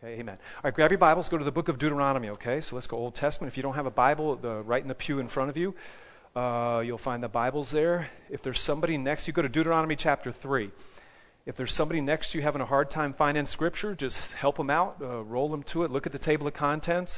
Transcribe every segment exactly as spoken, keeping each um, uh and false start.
Okay, amen. All right, grab your Bibles, go to the book of Deuteronomy, okay? So let's go Old Testament. If you don't have a Bible, the, right in the pew in front of you, uh, you'll find the Bibles there. If there's somebody next to you, go to Deuteronomy chapter three. If there's somebody next to you having a hard time finding Scripture, just help them out, uh, roll them to it, look at the table of contents.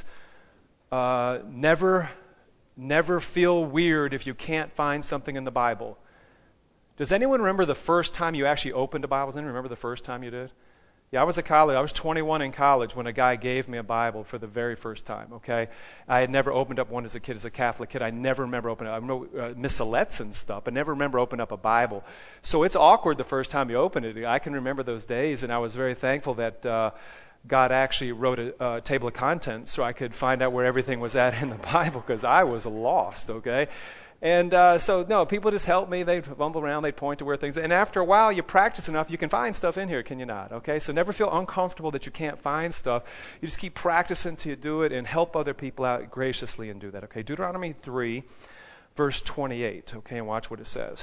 Uh, never, never feel weird if you can't find something in the Bible. Does anyone remember the first time you actually opened a Bible? Does anyone remember the first time you did? Yeah, I was a college. I was twenty-one in college when a guy gave me a Bible for the very first time, okay? I had never opened up one as a kid, as a Catholic kid. I never remember opening up. I remember uh, missalettes and stuff, but never remember opening up a Bible. So it's awkward the first time you open it. I can remember those days, and I was very thankful that uh, God actually wrote a uh, table of contents so I could find out where everything was at in the Bible, because I was lost, okay? And uh, so, no, people just help me. They'd bumble around. They'd point to where things... And after a while, you practice enough, you can find stuff in here, can you not? Okay, so never feel uncomfortable that you can't find stuff. You just keep practicing till you do it and help other people out graciously and do that, okay? Deuteronomy three, verse twenty-eight, okay, and watch what it says.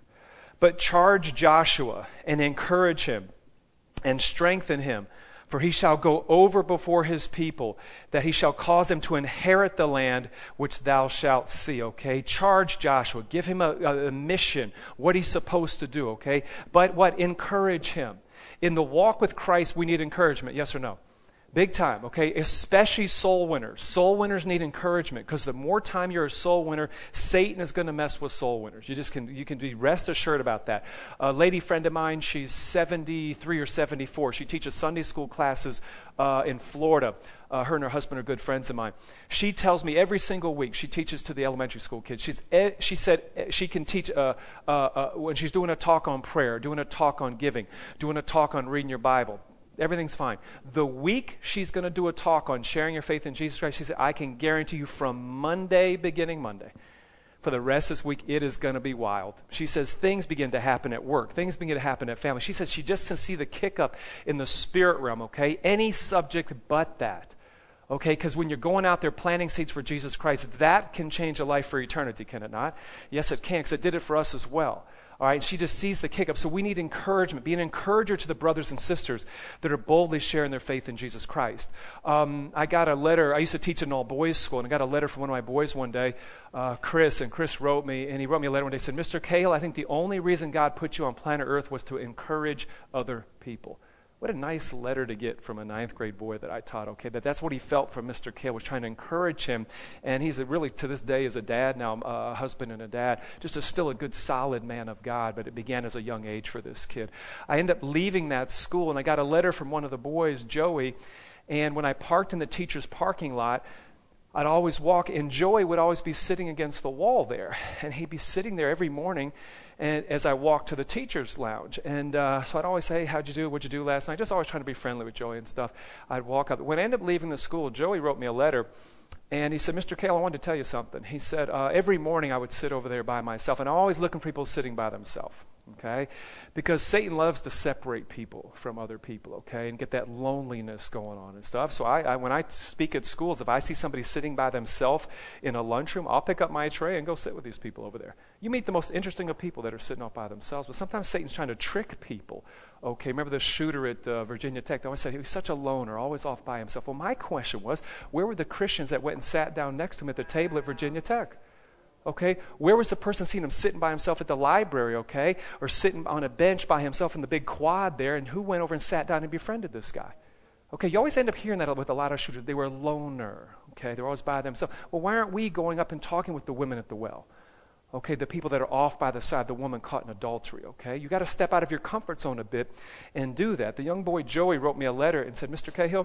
But charge Joshua and encourage him and strengthen him, for he shall go over before his people, that he shall cause them to inherit the land which thou shalt see, okay? Charge Joshua. Give him a, a mission, what he's supposed to do, okay? But what? Encourage him. In the walk with Christ, we need encouragement, yes or no? Big time, okay? Especially soul winners. Soul winners need encouragement, because the more time you're a soul winner, Satan is going to mess with soul winners. You just can you can be rest assured about that. A lady friend of mine, she's seventy-three or seventy-four. She teaches Sunday school classes uh, in Florida. Uh, her and her husband are good friends of mine. She tells me every single week, she teaches to the elementary school kids. She's she said she can teach uh, uh, uh, when she's doing a talk on prayer, doing a talk on giving, doing a talk on reading your Bible. Everything's fine. The week she's going to do a talk on sharing your faith in Jesus Christ, she said, I can guarantee you from Monday, beginning Monday, for the rest of this week, it is going to be wild. She says things begin to happen at work. Things begin to happen at family. She says she just can see the kick up in the spirit realm, okay? Any subject but that, okay? Because when you're going out there planting seeds for Jesus Christ, that can change a life for eternity, can it not? Yes, it can, because it did it for us as well. All right, she just sees the kick up. So we need encouragement. Be an encourager to the brothers and sisters that are boldly sharing their faith in Jesus Christ. Um, I got a letter. I used to teach at an all-boys school, and I got a letter from one of my boys one day, uh, Chris, and Chris wrote me, and he wrote me a letter one day. He said, Mister Cahill, I think the only reason God put you on planet Earth was to encourage other people. What a nice letter to get from a ninth grade boy that I taught, okay? That that's what he felt from Mister Cahill, was trying to encourage him. And he's a really, to this day, is a dad now, a husband and a dad. Just a, still a good, solid man of God, but it began as a young age for this kid. I ended up leaving that school, and I got a letter from one of the boys, Joey, and when I parked in the teacher's parking lot, I'd always walk, and Joey would always be sitting against the wall there. And he'd be sitting there every morning, and as I walked to the teacher's lounge. And uh, so I'd always say, how'd you do? What'd you do last night? Just always trying to be friendly with Joey and stuff. I'd walk up. When I ended up leaving the school, Joey wrote me a letter, and he said, Mister Cahill, I wanted to tell you something. He said, uh, every morning I would sit over there by myself, and I'm always looking for people sitting by themselves, okay? Because Satan loves to separate people from other people, okay, and get that loneliness going on and stuff. So I, I when I speak at schools, if I see somebody sitting by themselves in a lunchroom, I'll pick up my tray and go sit with these people over there. You meet the most interesting of people that are sitting off by themselves, but sometimes Satan's trying to trick people. Okay, remember the shooter at uh, Virginia Tech? They always said he was such a loner, always off by himself. Well, my question was, where were the Christians that went and sat down next to him at the table at Virginia Tech? Okay, where was the person seeing him sitting by himself at the library, okay, or sitting on a bench by himself in the big quad there, and who went over and sat down and befriended this guy? Okay, you always end up hearing that with a lot of shooters. They were a loner, okay, they were always by themselves. Well, why aren't we going up and talking with the women at the well? Okay, the people that are off by the side, the woman caught in adultery, okay? You got to step out of your comfort zone a bit and do that. The young boy Joey wrote me a letter and said, Mister Cahill,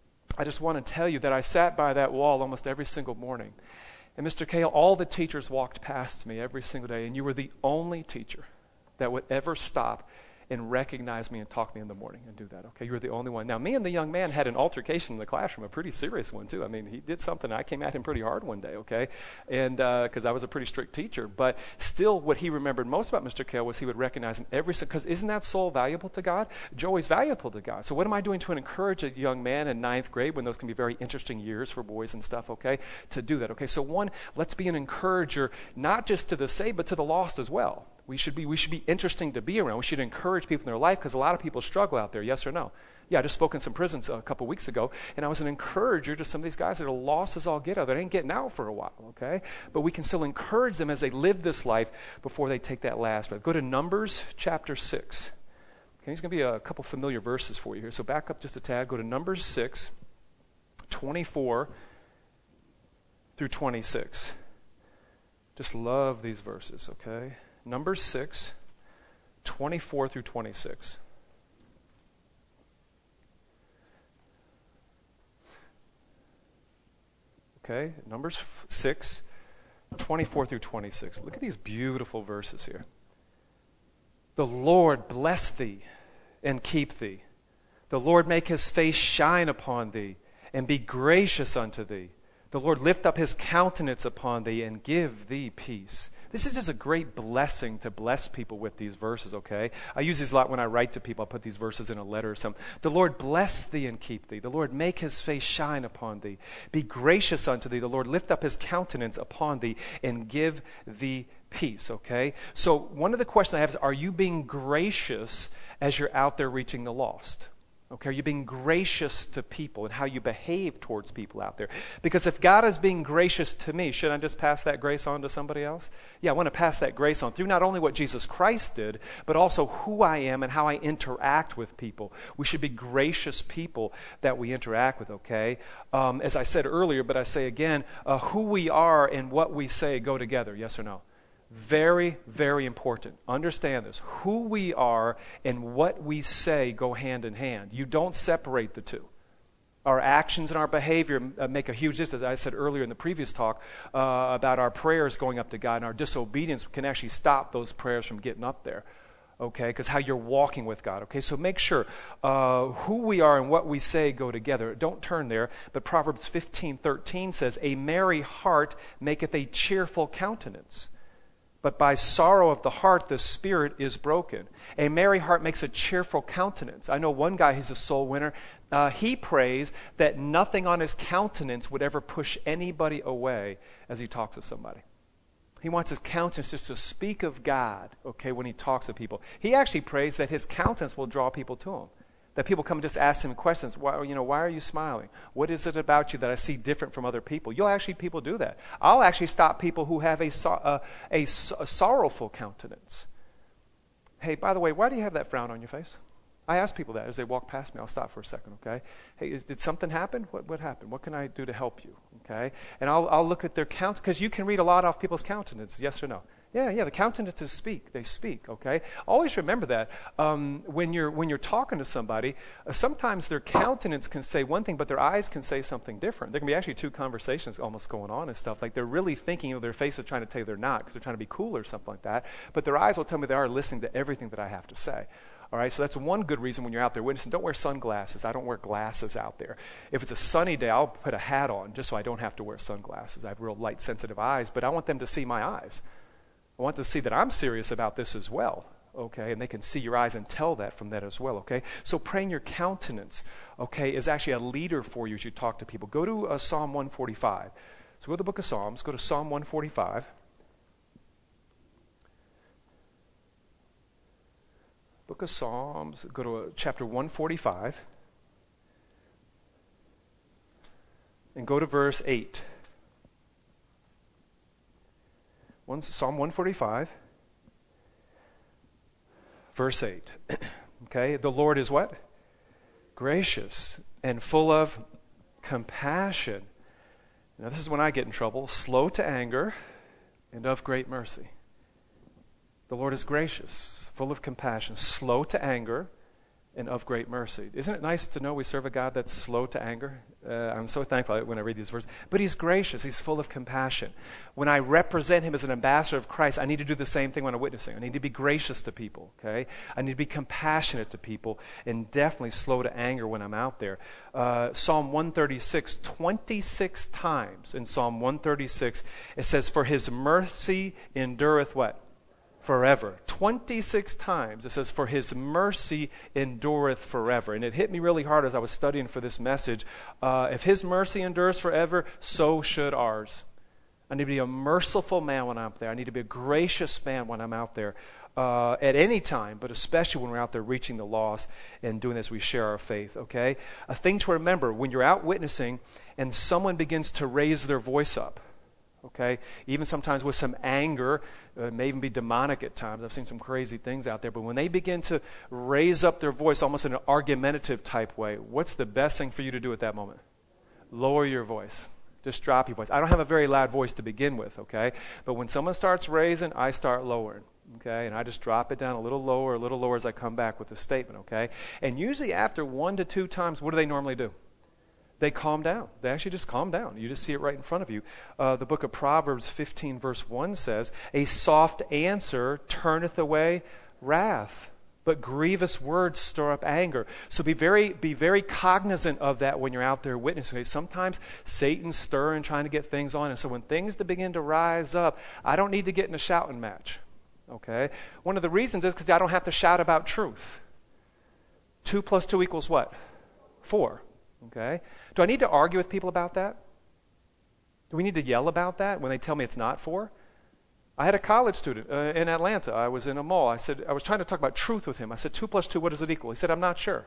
I just want to tell you that I sat by that wall almost every single morning. And Mister Cahill, all the teachers walked past me every single day, and you were the only teacher that would ever stop and recognize me and talk to me in the morning and do that, okay? You were the only one. Now, me and the young man had an altercation in the classroom, a pretty serious one, too. I mean, he did something. I came at him pretty hard one day, okay? And because uh, I was a pretty strict teacher. But still, what he remembered most about Mister Cahill was he would recognize him every single, because isn't that soul valuable to God? Joey's valuable to God. So what am I doing to encourage a young man in ninth grade, when those can be very interesting years for boys and stuff, okay, to do that, okay? So one, let's be an encourager, not just to the saved, but to the lost as well. We should be we should be interesting to be around. We should encourage people in their life because a lot of people struggle out there, yes or no? Yeah, I just spoke in some prisons a couple weeks ago, and I was an encourager to some of these guys that are lost as all get out. They ain't getting out for a while, okay? But we can still encourage them as they live this life before they take that last breath. Go to Numbers chapter six. Okay, there's going to be a couple familiar verses for you here. So back up just a tad. Go to Numbers six, twenty-four through twenty-six. Just love these verses, okay? Numbers six, twenty-four through twenty-six. Okay, Numbers six, twenty-four through twenty-six. Look at these beautiful verses here. The Lord bless thee and keep thee. The Lord make his face shine upon thee and be gracious unto thee. The Lord lift up his countenance upon thee and give thee peace. This is just a great blessing to bless people with these verses, okay? I use these a lot when I write to people. I put these verses in a letter or something. The Lord bless thee and keep thee. The Lord make his face shine upon thee. Be gracious unto thee. The Lord lift up his countenance upon thee and give thee peace, okay? So one of the questions I have is, are you being gracious as you're out there reaching the lost? Okay, are you being gracious to people and how you behave towards people out there? Because if God is being gracious to me, should I just pass that grace on to somebody else? Yeah, I want to pass that grace on through not only what Jesus Christ did, but also who I am and how I interact with people. We should be gracious people that we interact with, okay? Um, as I said earlier, but I say again, uh, who we are and what we say go together, yes or no? Very, very important. Understand this. Who we are and what we say go hand in hand. You don't separate the two. Our actions and our behavior uh, make a huge difference. As I said earlier in the previous talk uh, about our prayers going up to God, and our disobedience can actually stop those prayers from getting up there. Okay, because how you're walking with God. Okay, so make sure uh, who we are and what we say go together. Don't turn there, but Proverbs fifteen thirteen says, "A merry heart maketh a cheerful countenance. But by sorrow of the heart, the spirit is broken." A merry heart makes a cheerful countenance. I know one guy, he's a soul winner. Uh, he prays that nothing on his countenance would ever push anybody away as he talks to somebody. He wants his countenance just to speak of God, okay, when he talks to people. He actually prays that his countenance will draw people to him. That people come and just ask him questions. Why, you know, why are you smiling? What is it about you that I see different from other people? You'll actually, people do that. I'll actually stop people who have a, a, a, a sorrowful countenance. Hey, by the way, why do you have that frown on your face? I ask people that as they walk past me. I'll stop for a second, okay? Hey, is, did something happen? What, what happened? What can I do to help you, okay? And I'll, I'll look at their countenance, because you can read a lot off people's countenance, yes or no? Yeah, yeah, the countenances speak. They speak, okay? Always remember that. Um, when you're when you're talking to somebody, uh, sometimes their countenance can say one thing, but their eyes can say something different. There can be actually two conversations almost going on and stuff. Like they're really thinking, you know, their face is trying to tell you they're not because they're trying to be cool or something like that. But their eyes will tell me they are listening to everything that I have to say. All right, so that's one good reason when you're out there witnessing. Don't wear sunglasses. I don't wear glasses out there. If it's a sunny day, I'll put a hat on just so I don't have to wear sunglasses. I have real light, sensitive eyes, but I want them to see my eyes. I want to see that I'm serious about this as well, okay? And they can see your eyes and tell that from that as well, okay? So praying your countenance, okay, is actually a leader for you as you talk to people. Go to uh, Psalm one forty-five. So go to the book of Psalms. Go to Psalm one forty-five. Book of Psalms. Go to uh, chapter one forty-five. And go to verse eight. One, Psalm one forty-five, verse eight. Okay, the Lord is what? Gracious and full of compassion. Now this is when I get in trouble. Slow to anger and of great mercy. The Lord is gracious, full of compassion, slow to anger, and of great mercy. Isn't it nice to know we serve a God that's slow to anger? Uh, I'm so thankful when I read these verses. But he's gracious. He's full of compassion. When I represent him as an ambassador of Christ, I need to do the same thing when I'm witnessing. I need to be gracious to people, okay? I need to be compassionate to people and definitely slow to anger when I'm out there. Uh, Psalm one thirty-six, twenty-six times in Psalm one thirty-six, it says, "For his mercy endureth" what? Forever. twenty-six times it says, "For his mercy endureth forever." And it hit me really hard as I was studying for this message. Uh, if his mercy endures forever, so should ours. I need to be a merciful man when I'm out there. I need to be a gracious man when I'm out there uh, at any time, but especially when we're out there reaching the lost and doing this, we share our faith, okay? A thing to remember, when you're out witnessing and someone begins to raise their voice up, okay, even sometimes with some anger, uh, it may even be demonic at times. I've seen some crazy things out there, but when they begin to raise up their voice almost in an argumentative type way, what's the best thing for you to do at that moment? Lower your voice. Just drop your voice. I don't have a very loud voice to begin with, okay? But when someone starts raising, I start lowering, okay? And I just drop it down a little lower, a little lower as I come back with a statement, okay? And usually after one to two times, what do they normally do? They calm down. They actually just calm down. You just see it right in front of you. Uh, the book of Proverbs fifteen verse one says, a soft answer turneth away wrath, but grievous words stir up anger. So be very be very cognizant of that when you're out there witnessing. Okay? Sometimes Satan's stirring, trying to get things on. And so when things begin to rise up, I don't need to get in a shouting match. Okay? One of the reasons is because I don't have to shout about truth. Two plus two equals what? Four. Okay? Do I need to argue with people about that? Do we need to yell about that when they tell me it's not four? I had a college student uh, in Atlanta. I was in a mall. I said, I was trying to talk about truth with him. I said, two plus two, what does it equal? He said, I'm not sure.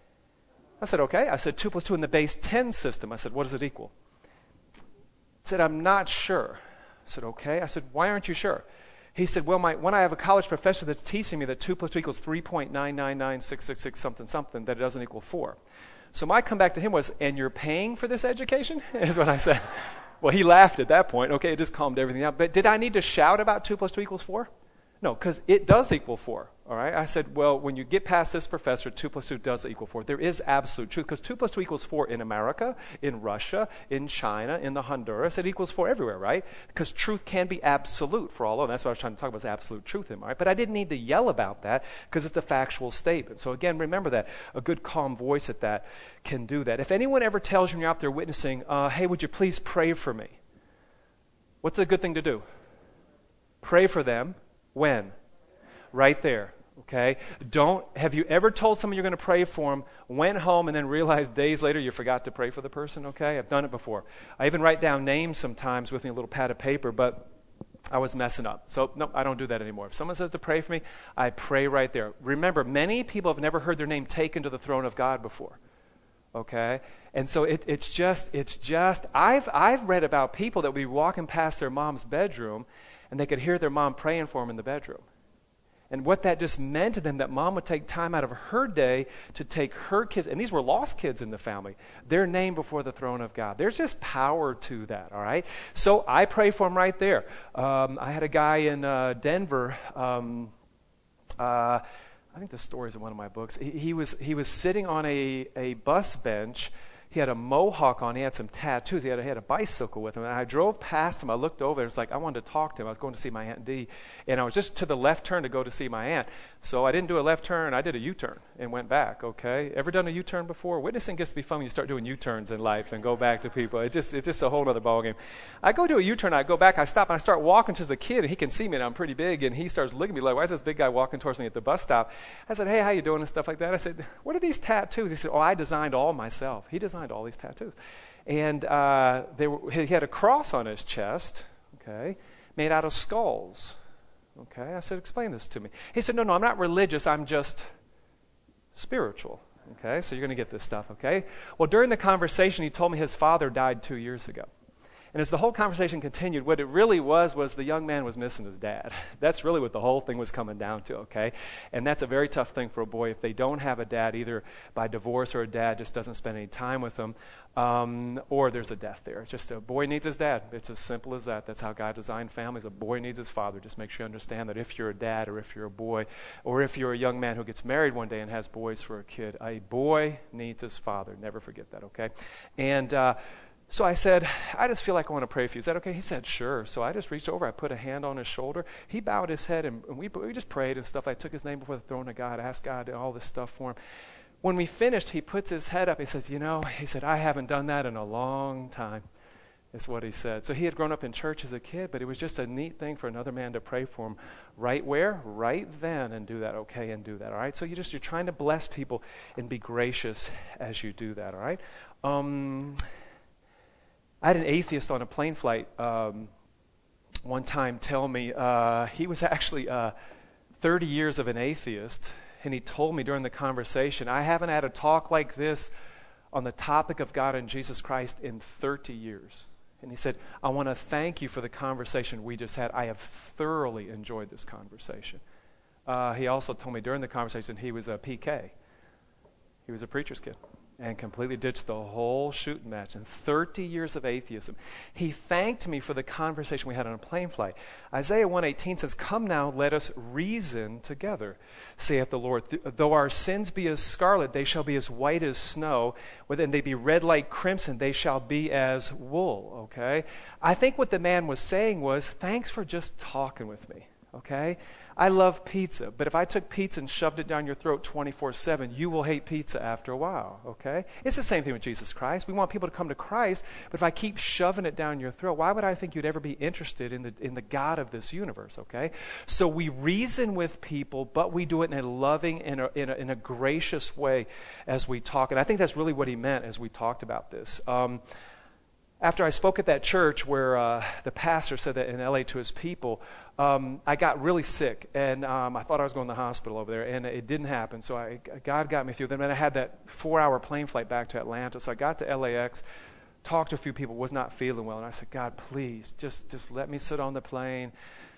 I said, okay. I said, two plus two in the base ten system. I said, what does it equal? He said, I'm not sure. I said, okay. I said, why aren't you sure? He said, well, my, when I have a college professor that's teaching me that two plus two equals three point nine nine nine six six six something something, that it doesn't equal four. So my comeback to him was, and you're paying for this education? Is what I said. Well, he laughed at that point. Okay, it just calmed everything out. But did I need to shout about two plus two equals four? No, because it does equal four. All right? I said, well, when you get past this professor, two plus two does equal four. There is absolute truth, because two plus two equals four in America, in Russia, in China, in the Honduras. It equals four everywhere, right? Because truth can be absolute for all of them. That's what I was trying to talk about, is absolute truth in, right? But I didn't need to yell about that because it's a factual statement. So again, remember that. A good calm voice at that can do that. If anyone ever tells you when you're out there witnessing, uh, hey, would you please pray for me? What's a good thing to do? Pray for them. When? Right there. Okay? Don't, have you ever told someone you're going to pray for them, went home, and then realized days later you forgot to pray for the person? Okay? I've done it before. I even write down names sometimes with me, a little pad of paper, but I was messing up. So, no, I don't do that anymore. If someone says to pray for me, I pray right there. Remember, many people have never heard their name taken to the throne of God before. Okay? And so it, it's just, it's just, I've, I've read about people that would be walking past their mom's bedroom and they could hear their mom praying for them in the bedroom. And what that just meant to them, that mom would take time out of her day to take her kids, and these were lost kids in the family, their name before the throne of God. There's just power to that, all right? So I pray for them right there. Um, I had a guy in uh, Denver, um, uh, I think the story's in one of my books. He, he was he was sitting on a, a bus bench. He had a mohawk on. He had some tattoos. He had a, he had a bicycle with him. And I drove past him. I looked over. It was like I wanted to talk to him. I was going to see my Aunt Dee. And I was just to the left turn to go to see my aunt. So I didn't do a left turn. I did a U-turn and went back, okay? Ever done a U-turn before? Witnessing gets to be fun when you start doing U-turns in life and go back to people. It just, it's just a whole other ballgame. I go do a U-turn. I go back. I stop. And I start walking to the kid. And he can see me. And I'm pretty big. And he starts looking at me like, why is this big guy walking towards me at the bus stop? I said, hey, how you doing? And stuff like that. I said, what are these tattoos? He said, oh, I designed all myself. He designed all these tattoos. And uh, they were, he had a cross on his chest, okay, made out of skulls. Okay, I said, explain this to me. He said, no, no, I'm not religious. I'm just spiritual. Okay, so you're going to get this stuff, okay? Well, during the conversation, he told me his father died two years ago. And as the whole conversation continued, what it really was was the young man was missing his dad. That's really what the whole thing was coming down to, okay? And that's a very tough thing for a boy if they don't have a dad, either by divorce or a dad just doesn't spend any time with them, um, or there's a death there. Just a boy needs his dad. It's as simple as that. That's how God designed families. A boy needs his father. Just make sure you understand that if you're a dad or if you're a boy or if you're a young man who gets married one day and has boys for a kid, a boy needs his father. Never forget that, okay? And uh, So I said, I just feel like I want to pray for you. Is that okay? He said, sure. So I just reached over. I put a hand on his shoulder. He bowed his head, and we, we just prayed and stuff. I took his name before the throne of God, asked God all this stuff for him. When we finished, he puts his head up. He says, you know, he said, I haven't done that in a long time, is what he said. So he had grown up in church as a kid, but it was just a neat thing for another man to pray for him. Right where? Right then, and do that, okay, and do that, all right? So you just, you're trying to bless people and be gracious as you do that, all right? Um... I had an atheist on a plane flight um, one time tell me uh, he was actually uh, thirty years of an atheist, and he told me during the conversation, I haven't had a talk like this on the topic of God and Jesus Christ in thirty years. And he said, I want to thank you for the conversation we just had. I have thoroughly enjoyed this conversation. Uh, he also told me during the conversation he was a P K. He was a preacher's kid and completely ditched the whole shooting match in thirty years of atheism. He thanked me for the conversation we had on a plane flight. Isaiah one eighteen says, come now, let us reason together, saith the Lord. Though our sins be as scarlet, they shall be as white as snow. Whether they be red like crimson, they shall be as wool, okay? I think what the man was saying was, thanks for just talking with me, okay? I love pizza, but if I took pizza and shoved it down your throat twenty-four seven, you will hate pizza after a while, okay? It's the same thing with Jesus Christ. We want people to come to Christ, but if I keep shoving it down your throat, why would I think you'd ever be interested in the in the God of this universe, okay? So we reason with people, but we do it in a loving, in a, in a, in a gracious way as we talk. And I think that's really what he meant as we talked about this. Um, After I spoke at that church where uh, the pastor said that in L A to his people, um, I got really sick, and um, I thought I was going to the hospital over there, and it didn't happen. So I, God got me through. Then I had that four-hour plane flight back to Atlanta. So I got to L A X, talked to a few people, was not feeling well, and I said, God, please, just just let me sit on the plane,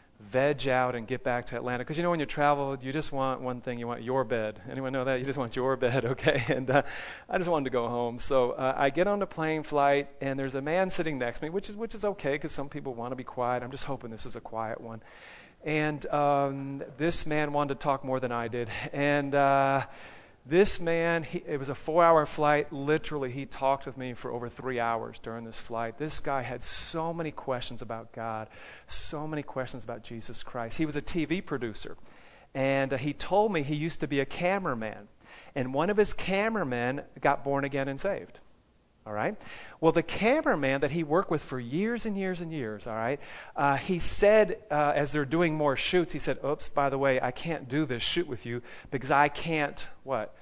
veg out, and get back to Atlanta. Because you know when you travel, you just want one thing. You want your bed. Anyone know that? You just want your bed, okay? And uh, I just wanted to go home. So uh, I get on the plane flight, and there's a man sitting next to me, which is which is okay because some people want to be quiet. I'm just hoping this is a quiet one. And um, this man wanted to talk more than I did. And uh, this man, he, it was a four-hour flight. Literally, he talked with me for over three hours during this flight. This guy had so many questions about God, so many questions about Jesus Christ. He was a T V producer, and uh, he told me he used to be a cameraman, and one of his cameramen got born again and saved. All right? Well, the cameraman that he worked with for years and years and years, all right, uh, he said, uh, as they're doing more shoots, he said, oops, by the way, I can't do this shoot with you because I can't, what,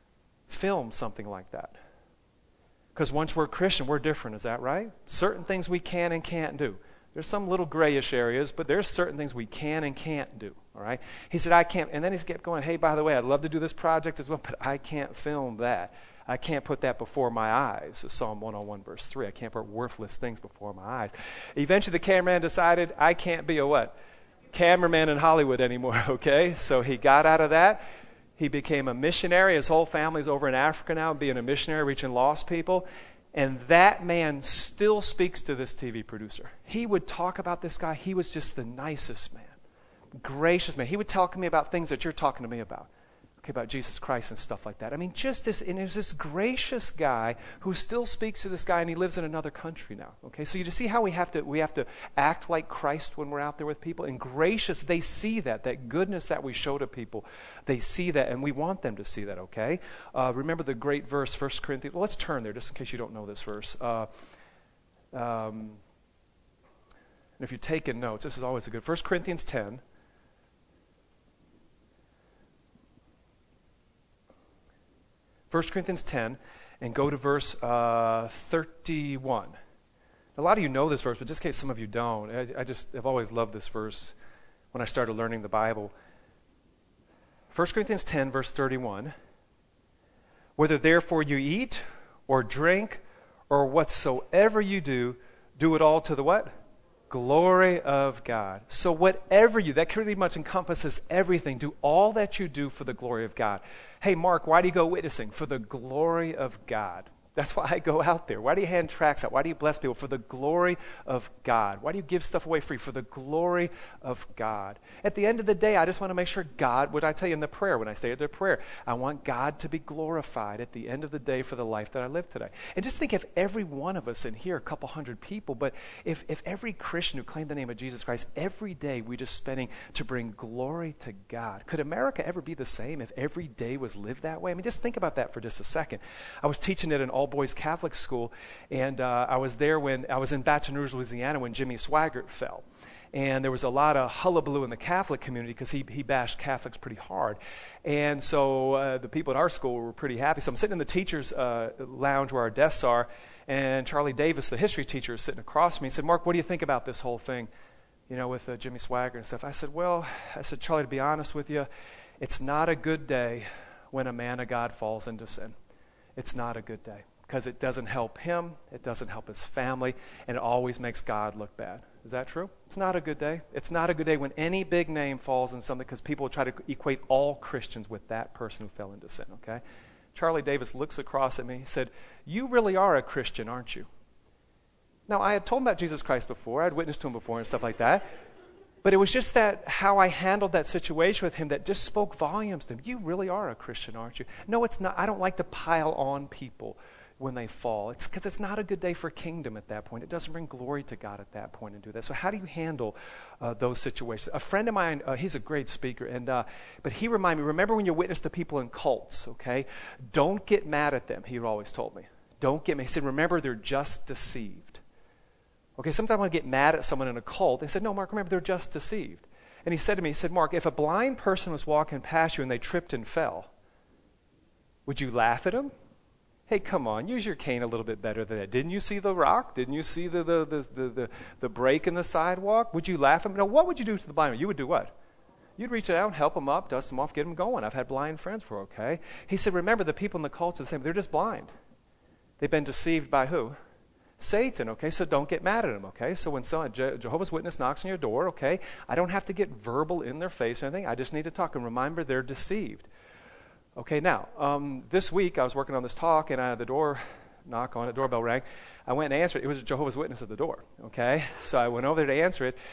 film something like that. Because once we're Christian, we're different, is that right? Certain things we can and can't do. There's some little grayish areas, but there's certain things we can and can't do, all right? He said, I can't, and then he kept going, hey, by the way, I'd love to do this project as well, but I can't film that. I can't put that before my eyes. Psalm one oh one, verse three. I can't put worthless things before my eyes. Eventually, the cameraman decided, I can't be a what? Cameraman in Hollywood anymore, okay? So he got out of that. He became a missionary. His whole family's over in Africa now, being a missionary, reaching lost people. And that man still speaks to this T V producer. He would talk about this guy. He was just the nicest man, gracious man. He would talk to me about things that you're talking to me about. Okay, about Jesus Christ and stuff like that. I mean, just this, and it was this gracious guy who still speaks to this guy, and he lives in another country now. Okay, so you just see how we have to we have to act like Christ when we're out there with people. And gracious, they see that, that goodness that we show to people. They see that, and we want them to see that, okay? Uh, remember the great verse, First Corinthians. Well, let's turn there, just in case you don't know this verse. Uh, um, and if you're taking notes, this is always a good. First Corinthians ten. First Corinthians ten, and go to verse uh, thirty-one. A lot of you know this verse, but just in case some of you don't, I, I just have always loved this verse when I started learning the Bible. First Corinthians ten, verse thirty-one. Whether therefore you eat or drink or whatsoever you do, do it all to the what? Glory of God. So whatever you, that pretty much encompasses everything. Do all that you do for the glory of God. Hey, Mark, why do you go witnessing? For the glory of God. That's why I go out there. Why do you hand tracts out? Why do you bless people? For the glory of God. Why do you give stuff away free? For the glory of God. At the end of the day, I just want to make sure God, what I tell you in the prayer, when I say the prayer, I want God to be glorified at the end of the day for the life that I live today. And just think if every one of us in here, a couple hundred people, but if, if every Christian who claimed the name of Jesus Christ, every day we just spending to bring glory to God. Could America ever be the same if every day was lived that way? I mean, just think about that for just a second. I was teaching at an all boys Catholic school, and uh, I was there when I was in Baton Rouge, Louisiana, when Jimmy Swaggart fell. And there was a lot of hullabaloo in the Catholic community because he, he bashed Catholics pretty hard. And so uh, the people at our school were pretty happy. So I'm sitting in the teacher's uh, lounge where our desks are, and Charlie Davis, the history teacher, is sitting across from me. He said, Mark, what do you think about this whole thing you know, with uh, Jimmy Swagger and stuff. I said, well, I said, Charlie, to be honest with you, it's not a good day when a man of God falls into sin. It's not a good day because it doesn't help him, it doesn't help his family, and it always makes God look bad. Is that true? It's not a good day. It's not a good day when any big name falls in something because people try to equate all Christians with that person who fell into sin, okay? Charlie Davis looks across at me. He said, you really are a Christian, aren't you? Now, I had told him about Jesus Christ before. I had witnessed to him before and stuff like that. But it was just that how I handled that situation with him that just spoke volumes to him. You really are a Christian, aren't you? No, it's not. I don't like to pile on people when they fall. It's because it's not a good day for kingdom at that point. It doesn't bring glory to God at that point and do that. So how do you handle uh, those situations? A friend of mine, uh, he's a great speaker, and uh, but he reminded me, remember when you witness to people in cults, okay? Don't get mad at them, he always told me. Don't get mad. He said, remember, they're just deceived. Okay, sometimes I get mad at someone in a cult. They said, no, Mark, remember, they're just deceived. And he said to me, he said, Mark, if a blind person was walking past you and they tripped and fell, would you laugh at them? Hey, come on, use your cane a little bit better than that. Didn't you see the rock? Didn't you see the the the the, the, the break in the sidewalk? Would you laugh at them? No, what would you do to the blind man? You would do what? You'd reach out, help them up, dust them off, get them going. I've had blind friends for, okay? He said, remember, the people in the cult are the same. They're just blind. They've been deceived by who? Satan, okay? So don't get mad at them, okay? So when someone, Je- Jehovah's Witness knocks on your door, okay, I don't have to get verbal in their face or anything. I just need to talk and remember they're deceived. Okay, now, um, this week I was working on this talk and I had the door knock on it, doorbell rang. I went and answered it. It was a Jehovah's Witness at the door, okay? So I went over there to answer it,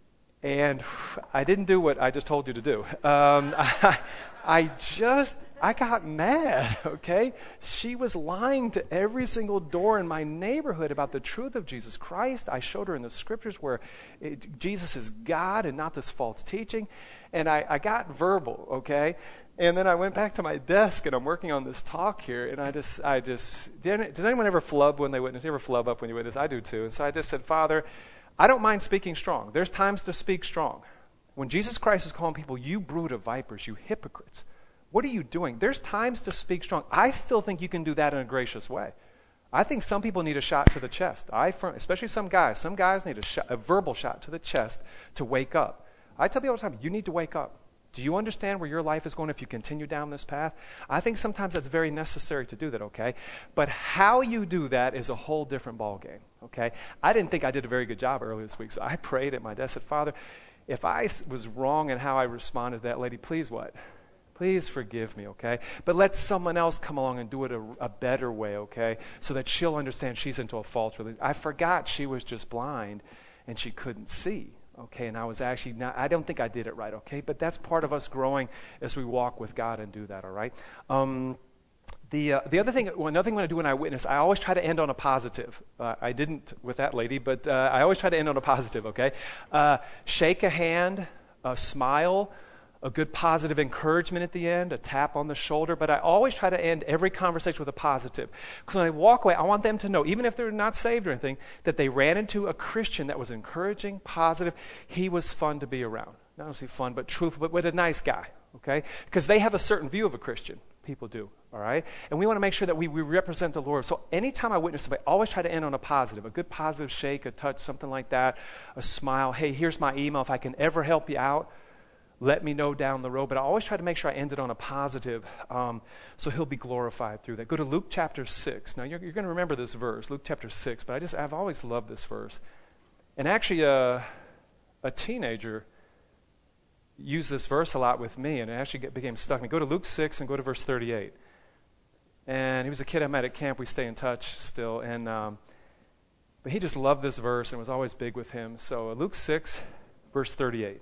and I didn't do what I just told you to do. Um, I, I just, I got mad, okay? She was lying to every single door in my neighborhood about the truth of Jesus Christ. I showed her in the scriptures where it, Jesus is God and not this false teaching. And I, I got verbal, okay? And then I went back to my desk and I'm working on this talk here. And I just, I just, did, does anyone ever flub when they witness? You ever flub up when you witness? I do too. And so I just said, Father, I don't mind speaking strong. There's times to speak strong. When Jesus Christ is calling people, you brood of vipers, you hypocrites, what are you doing? There's times to speak strong. I still think you can do that in a gracious way. I think some people need a shot to the chest. I, especially some guys. Some guys need a, shot, a verbal shot to the chest to wake up. I tell people all the time, you need to wake up. Do you understand where your life is going if you continue down this path? I think sometimes that's very necessary to do that, okay? But how you do that is a whole different ballgame, okay? I didn't think I did a very good job earlier this week, so I prayed at my desk, said, Father, if I was wrong in how I responded to that lady, please what? Please forgive me, okay? But let someone else come along and do it a, a better way, okay? So that she'll understand she's into a false religion. I forgot she was just blind and she couldn't see, okay? And I was actually not, I don't think I did it right, okay? But that's part of us growing as we walk with God and do that, all right? Um, the uh, the other thing, well, another thing when I do when I witness, I always try to end on a positive. Uh, I didn't with that lady, but uh, I always try to end on a positive, okay? Uh, shake a hand, a smile, a good positive encouragement at the end, a tap on the shoulder, but I always try to end every conversation with a positive. Because when I walk away, I want them to know, even if they're not saved or anything, that they ran into a Christian that was encouraging, positive. He was fun to be around. Not only fun, but truthful, but with a nice guy, okay? Because they have a certain view of a Christian. People do, all right? And we want to make sure that we, we represent the Lord. So anytime I witness somebody, I always try to end on a positive, a good positive shake, a touch, something like that, a smile. Hey, here's my email. If I can ever help you out, let me know down the road. But I always try to make sure I end it on a positive, um, so he'll be glorified through that. Go to Luke chapter six. Now, you're, you're going to remember this verse, Luke chapter six, but I just, I've always loved this verse. And actually, uh, a teenager used this verse a lot with me, and it actually get, became stuck in me. Go to Luke six and go to verse thirty-eight. And he was a kid I met at camp. We stay in touch still. And um, but he just loved this verse, and it was always big with him. So uh, Luke six, verse thirty-eight.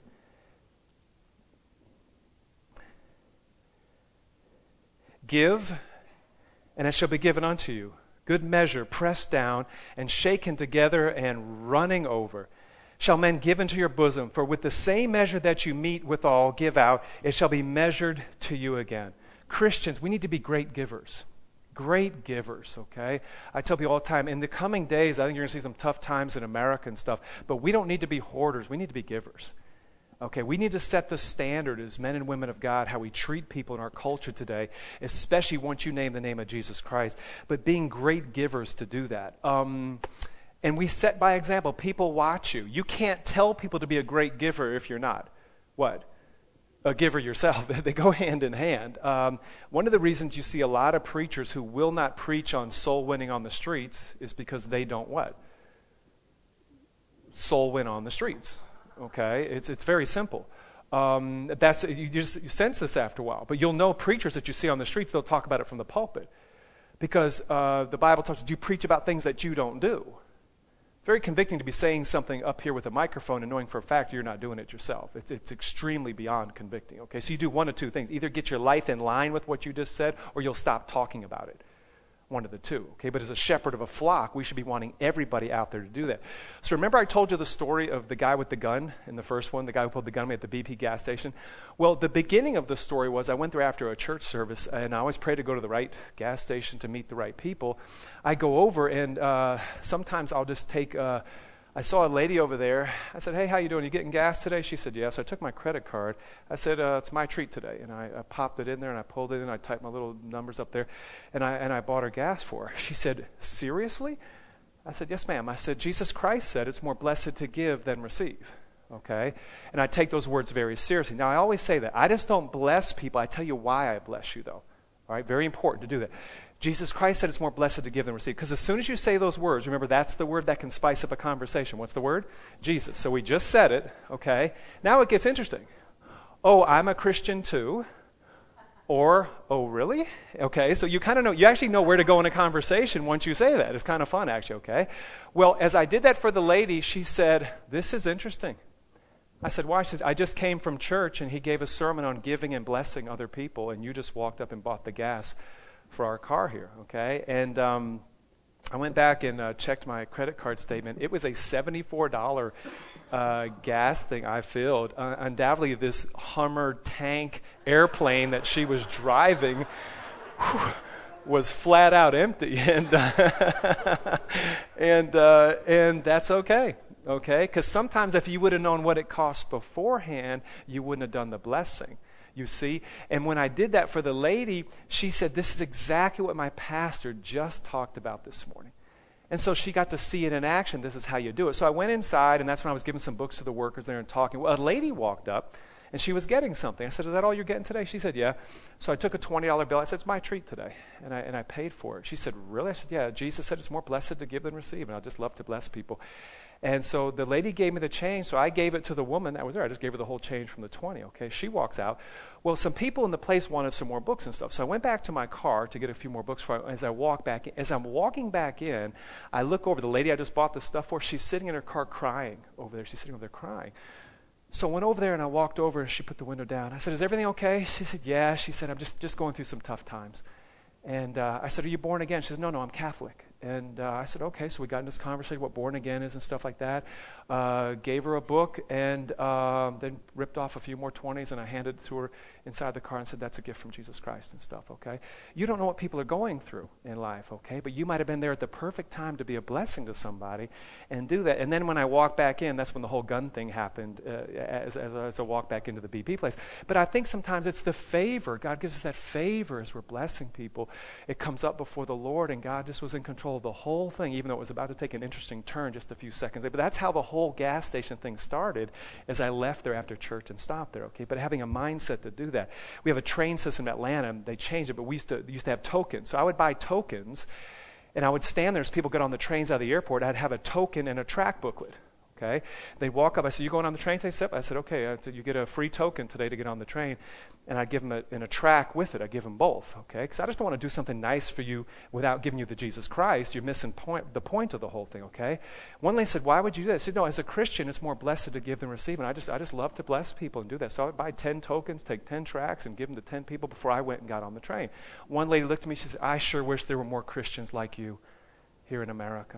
Give, and it shall be given unto you. Good measure, pressed down, and shaken together, and running over, shall men give into your bosom. For with the same measure that you meet withal, give out, it shall be measured to you again. Christians, we need to be great givers. Great givers, okay? I tell people all the time, in the coming days, I think you're going to see some tough times in America and stuff, but we don't need to be hoarders. We need to be givers. Okay, we need to set the standard as men and women of God, how we treat people in our culture today, especially once you name the name of Jesus Christ, but being great givers to do that. Um, And we set by example. People watch you. You can't tell people to be a great giver if you're not. What? A giver yourself. They go hand in hand. Um, one of the reasons you see a lot of preachers who will not preach on soul winning on the streets is because they don't what? Soul win on the streets. Okay? It's it's very simple. Um, that's you, just, you sense this after a while. But you'll know preachers that you see on the streets, they'll talk about it from the pulpit. Because uh, the Bible talks, do you preach about things that you don't do? Very convicting to be saying something up here with a microphone and knowing for a fact you're not doing it yourself. It's, it's extremely beyond convicting. Okay, so you do one of two things. Either get your life in line with what you just said, or you'll stop talking about it. One of the two. Okay, but as a shepherd of a flock, we should be wanting everybody out there to do that. So remember I told you the story of the guy with the gun in the first one, the guy who pulled the gun on me at the B P gas station? Well, the beginning of the story was I went there after a church service, and I always pray to go to the right gas station to meet the right people. I go over, and uh, sometimes I'll just take... Uh, I saw a lady over there. I said, hey, how you doing? You getting gas today? She said, yes. So I took my credit card. I said, uh, it's my treat today. And I, I popped it in there, and I pulled it in. I typed my little numbers up there, and I and I bought her gas for her. She said, seriously? I said, yes, ma'am. I said, Jesus Christ said it's more blessed to give than receive. Okay? And I take those words very seriously. Now, I always say that. I just don't bless people. I tell you why I bless you, though. All right? Very important to do that. Jesus Christ said it's more blessed to give than receive. Because as soon as you say those words, remember that's the word that can spice up a conversation. What's the word? Jesus. So we just said it, okay? Now it gets interesting. Oh, I'm a Christian too. Or, oh, really? Okay, so you kind of know, you actually know where to go in a conversation once you say that. It's kind of fun, actually, okay? Well, as I did that for the lady, she said, this is interesting. I said, why? She said, I just came from church and he gave a sermon on giving and blessing other people, and you just walked up and bought the gas for our car here, okay? And um, I went back and uh, checked my credit card statement. It was a seventy-four dollars uh, gas thing I filled. Uh, undoubtedly, this Hummer tank airplane that she was driving whew, was flat out empty, and uh, and uh, and that's okay, okay? Because sometimes if you would have known what it cost beforehand, you wouldn't have done the blessing. You see? And when I did that for the lady, she said, this is exactly what my pastor just talked about this morning. And so she got to see it in action. This is how you do it. So I went inside, and that's when I was giving some books to the workers there and talking. Well, a lady walked up, and she was getting something. I said, is that all you're getting today? She said, yeah. So I took a twenty dollar bill. I said, it's my treat today. And I, and I paid for it. She said, really? I said, yeah. Jesus said it's more blessed to give than receive, and I just love to bless people. And so the lady gave me the change, so I gave it to the woman that was there. I just gave her the whole change from the twenty, okay? She walks out. Well, some people in the place wanted some more books and stuff, so I went back to my car to get a few more books for as I walk back in. As I'm walking back in, I look over. The lady I just bought the stuff for, she's sitting in her car crying over there. She's sitting over there crying. So I went over there, and I walked over, and she put the window down. I said, is everything okay? She said, yeah. She said, I'm just, just going through some tough times. And uh, I said, are you born again? She said, no, no, I'm Catholic. And uh, I said, okay. So we got in this conversation, what born again is and stuff like that. Uh, gave her a book, and um, then ripped off a few more twenties, and I handed it to her inside the car and said, that's a gift from Jesus Christ and stuff, okay? You don't know what people are going through in life, okay? But you might have been there at the perfect time to be a blessing to somebody and do that. And then when I walked back in, that's when the whole gun thing happened uh, as, as, as I walked back into the B P place. But I think sometimes it's the favor. God gives us that favor as we're blessing people. It comes up before the Lord, and God just was in control of the whole thing, even though it was about to take an interesting turn just a few seconds later. But that's how the whole gas station thing started, as I left there after church and stopped there, okay? But having a mindset to do that. We have a train system in Atlanta, and they changed it, but we used to used to have tokens. So I would buy tokens, and I would stand there as people get on the trains out of the airport. I'd have a token and a track booklet. Okay, they walk up. I said, "You going on the train?" They said, "I said, okay. I said, you get a free token today to get on the train," and I give them a, in a track with it. I give them both. Okay, because I just don't want to do something nice for you without giving you the Jesus Christ. You're missing point the point of the whole thing. Okay. One lady said, "Why would you do that?" I said, "No, as a Christian, it's more blessed to give than receive, and I just I just love to bless people and do that. So I would buy ten tokens, take ten tracks, and give them to ten people before I went and got on the train." One lady looked at me. She said, "I sure wish there were more Christians like you here in America."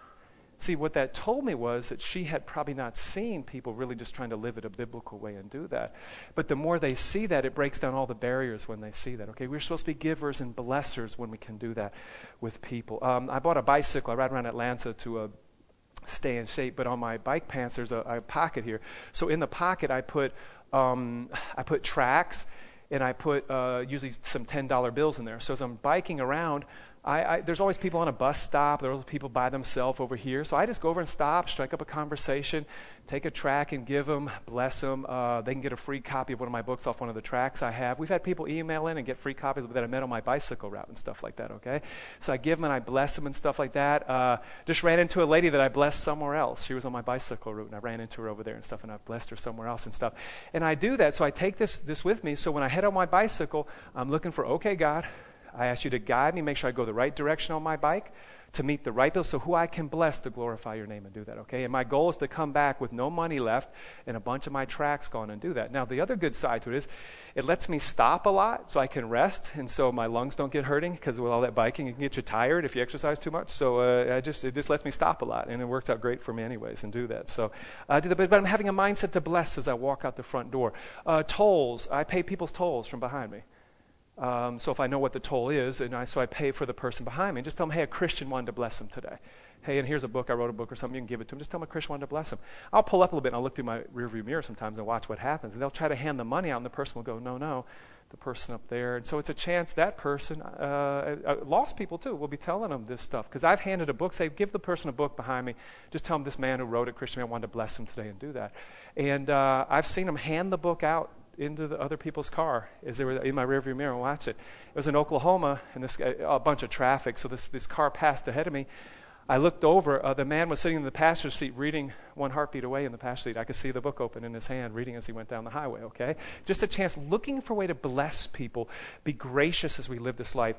See, what that told me was that she had probably not seen people really just trying to live it a biblical way and do that. But the more they see that, it breaks down all the barriers when they see that. Okay, we're supposed to be givers and blessers when we can do that with people. Um, I bought a bicycle. I ride around Atlanta to uh, stay in shape, but on my bike pants, there's a, a pocket here. So in the pocket, I put um, I put tracks, and I put uh, usually some ten dollar bills in there. So as I'm biking around, I, I, there's always people on a bus stop. There's always people by themselves over here. So I just go over and stop, strike up a conversation, take a track and give them, bless them. Uh, they can get a free copy of one of my books off one of the tracks I have. We've had people email in and get free copies that I met on my bicycle route and stuff like that, okay? So I give them and I bless them and stuff like that. Uh, just ran into a lady that I blessed somewhere else. She was on my bicycle route and I ran into her over there and stuff, and I blessed her somewhere else and stuff. And I do that, so I take this, this with me. So when I head on my bicycle, I'm looking for, okay, God, I ask you to guide me, make sure I go the right direction on my bike to meet the right people, so who I can bless to glorify your name and do that, okay? And my goal is to come back with no money left and a bunch of my tracks gone and do that. Now, the other good side to it is it lets me stop a lot so I can rest, and so my lungs don't get hurting, because with all that biking, it can get you tired if you exercise too much. So uh, I just it just lets me stop a lot, and it works out great for me anyways and do that. So I do that, but, but I'm having a mindset to bless as I walk out the front door. Uh, tolls, I pay people's tolls from behind me. Um, so if I know what the toll is, and I, so I pay for the person behind me, and just tell them, hey, a Christian wanted to bless them today. Hey, and here's a book, I wrote a book or something, you can give it to them. Just tell them a Christian wanted to bless them. I'll pull up a little bit, and I'll look through my rearview mirror sometimes and watch what happens. And they'll try to hand the money out, and the person will go, no, no, the person up there. And so it's a chance that person, uh, uh, lost people too, will be telling them this stuff. Because I've handed a book, say, give the person a book behind me. Just tell them this man who wrote it, Christian man, wanted to bless them today and do that. And uh, I've seen them hand the book out into the other people's car as they were in my rearview mirror and watch it. It was in Oklahoma, and this a bunch of traffic, so this, this car passed ahead of me. I looked over. Uh, the man was sitting in the passenger seat reading One Heartbeat Away in the passenger seat. I could see the book open in his hand, reading as he went down the highway, okay? Just a chance, looking for a way to bless people, be gracious as we live this life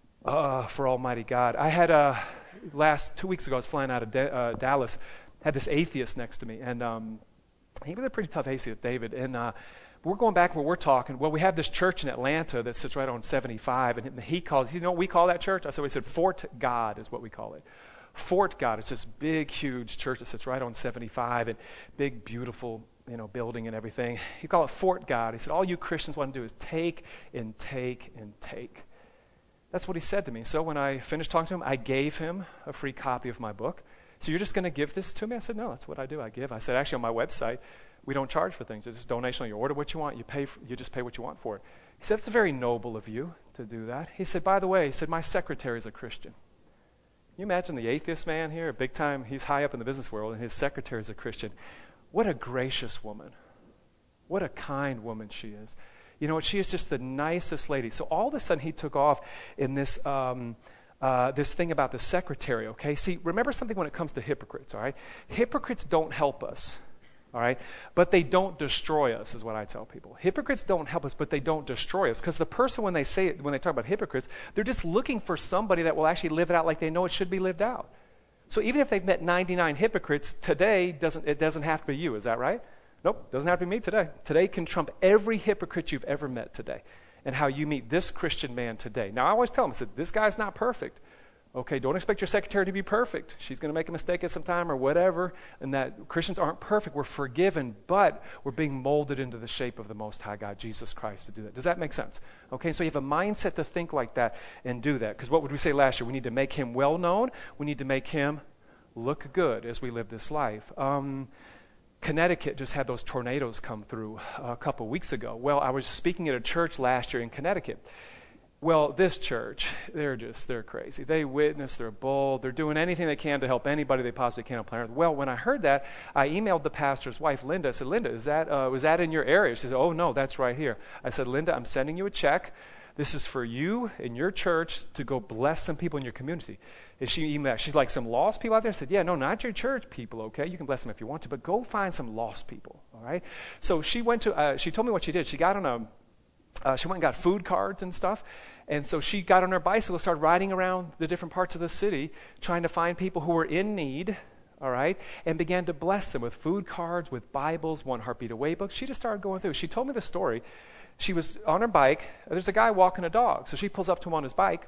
uh, for Almighty God. I had, uh, last two weeks ago, I was flying out of De- uh, Dallas, had this atheist next to me, and um, he was a pretty tough atheist, David, and uh, we're going back where we're talking. Well, we have this church in Atlanta that sits right on seventy-five, and he calls, you know what we call that church? I said, we said Fort God is what we call it. Fort God. It's this big, huge church that sits right on seventy-five, and big, beautiful, you know, building and everything. He called it Fort God. He said, all you Christians want to do is take and take and take. That's what he said to me. So when I finished talking to him, I gave him a free copy of my book. So you're just going to give this to me? I said, no, that's what I do. I give. I said, actually, on my website, we don't charge for things. It's just donation. You order what you want. You pay. For, you just pay what you want for it. He said, it's very noble of you to do that. He said, by the way, he said, my secretary is a Christian. Can you imagine the atheist man here, big time? He's high up in the business world, and his secretary is a Christian. What a gracious woman. What a kind woman she is. You know what? She is just the nicest lady. So all of a sudden, he took off in this um, uh, this thing about the secretary, okay? See, remember something when it comes to hypocrites, all right? Hypocrites don't help us. All right? But they don't destroy us, is what I tell people. Hypocrites don't help us, but they don't destroy us. Because the person, when they say it, when they talk about hypocrites, they're just looking for somebody that will actually live it out like they know it should be lived out. So even if they've met ninety-nine hypocrites, today doesn't it doesn't have to be you, is that right? Nope, doesn't have to be me today. Today can trump every hypocrite you've ever met today. And how you meet this Christian man today. Now, I always tell them, I said, this guy's not perfect. Okay, don't expect your secretary to be perfect. She's going to make a mistake at some time or whatever, and that Christians aren't perfect. We're forgiven, but we're being molded into the shape of the Most High God, Jesus Christ, to do that. Does that make sense? Okay, so you have a mindset to think like that and do that. Because what would we say last year? We need to make him well-known. We need to make him look good as we live this life. Um, Connecticut just had those tornadoes come through a couple weeks ago. Well, I was speaking at a church last year in Connecticut. Well, this church, they're just, they're crazy. They witness, they're bold, they're doing anything they can to help anybody they possibly can on planet Earth. Well, when I heard that, I emailed the pastor's wife, Linda. I said, Linda, is that, uh, was that in your area? She said, oh, no, that's right here. I said, Linda, I'm sending you a check. This is for you and your church to go bless some people in your community. And she emailed, she's like, some lost people out there? I said, yeah, no, not your church people, okay? You can bless them if you want to, but go find some lost people, all right? So she went to, uh, she told me what she did. She got on a, uh, she went and got food cards and stuff. And so she got on her bicycle, started riding around the different parts of the city, trying to find people who were in need, all right, and began to bless them with food cards, with Bibles, One Heartbeat Away books. She just started going through. She told me the story. She was on her bike. There's a guy walking a dog. So she pulls up to him on his bike,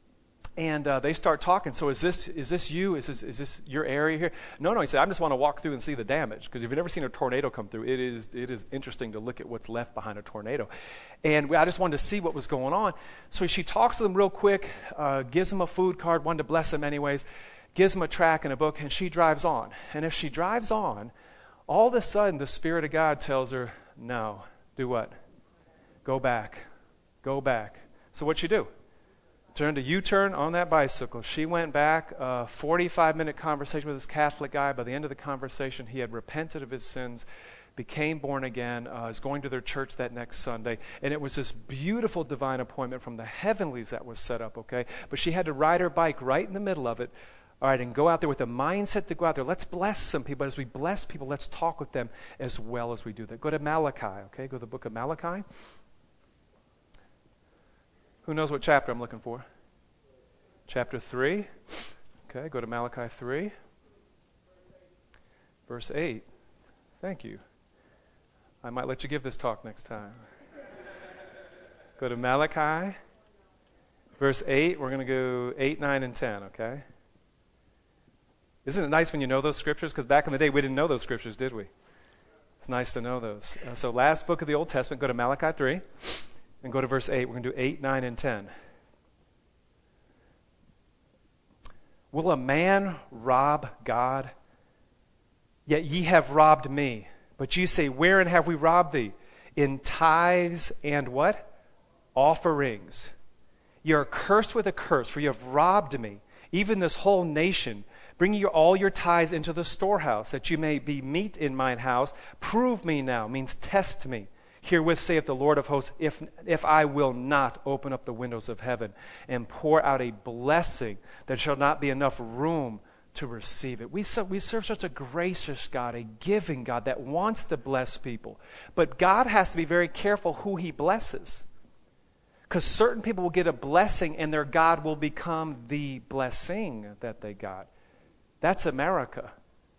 and uh, they start talking. So is this is this you? Is this, is this your area here? No, no, he said, I just want to walk through and see the damage. Because if you've never seen a tornado come through, it is it is interesting to look at what's left behind a tornado. And we, I just wanted to see what was going on. So she talks to them real quick, uh, gives them a food card, wanted to bless them anyways, gives them a track and a book, and she drives on. And if she drives on, all of a sudden the Spirit of God tells her, no, do what? Go back. Go back. So what'd she do? turned a U-turn on that bicycle. She went back, a forty-five minute conversation with this Catholic guy. By the end of the conversation, he had repented of his sins, became born again, uh, is going to their church that next Sunday. And it was this beautiful divine appointment from the heavenlies that was set up, okay? But she had to ride her bike right in the middle of it, all right, and go out there with a mindset to go out there. Let's bless some people. As we bless people, let's talk with them as well as we do that. Go to Malachi, okay? Go to the book of Malachi. Who knows what chapter I'm looking for? Chapter three. Okay, go to Malachi three. Verse eight. Thank you. I might let you give this talk next time. Go to Malachi. Verse eight. We're going to go eight, nine, and ten, okay? Isn't it nice when you know those scriptures? Because back in the day, we didn't know those scriptures, did we? It's nice to know those. Uh, so last book of the Old Testament, go to Malachi three. And go to verse eight. We're going to do eight, nine, and ten. Will a man rob God? Yet ye have robbed me. But ye say, wherein have we robbed thee? In tithes and what? Offerings. Ye are cursed with a curse, for ye have robbed me, even this whole nation. Bring ye all your tithes into the storehouse, that ye may be meat in mine house. Prove me now, means test me. Herewith saith the Lord of hosts, if, if I will not open up the windows of heaven and pour out a blessing, there shall not be enough room to receive it. We, so, we serve such a gracious God, a giving God that wants to bless people. But God has to be very careful who he blesses. Because certain people will get a blessing and their God will become the blessing that they got. That's America.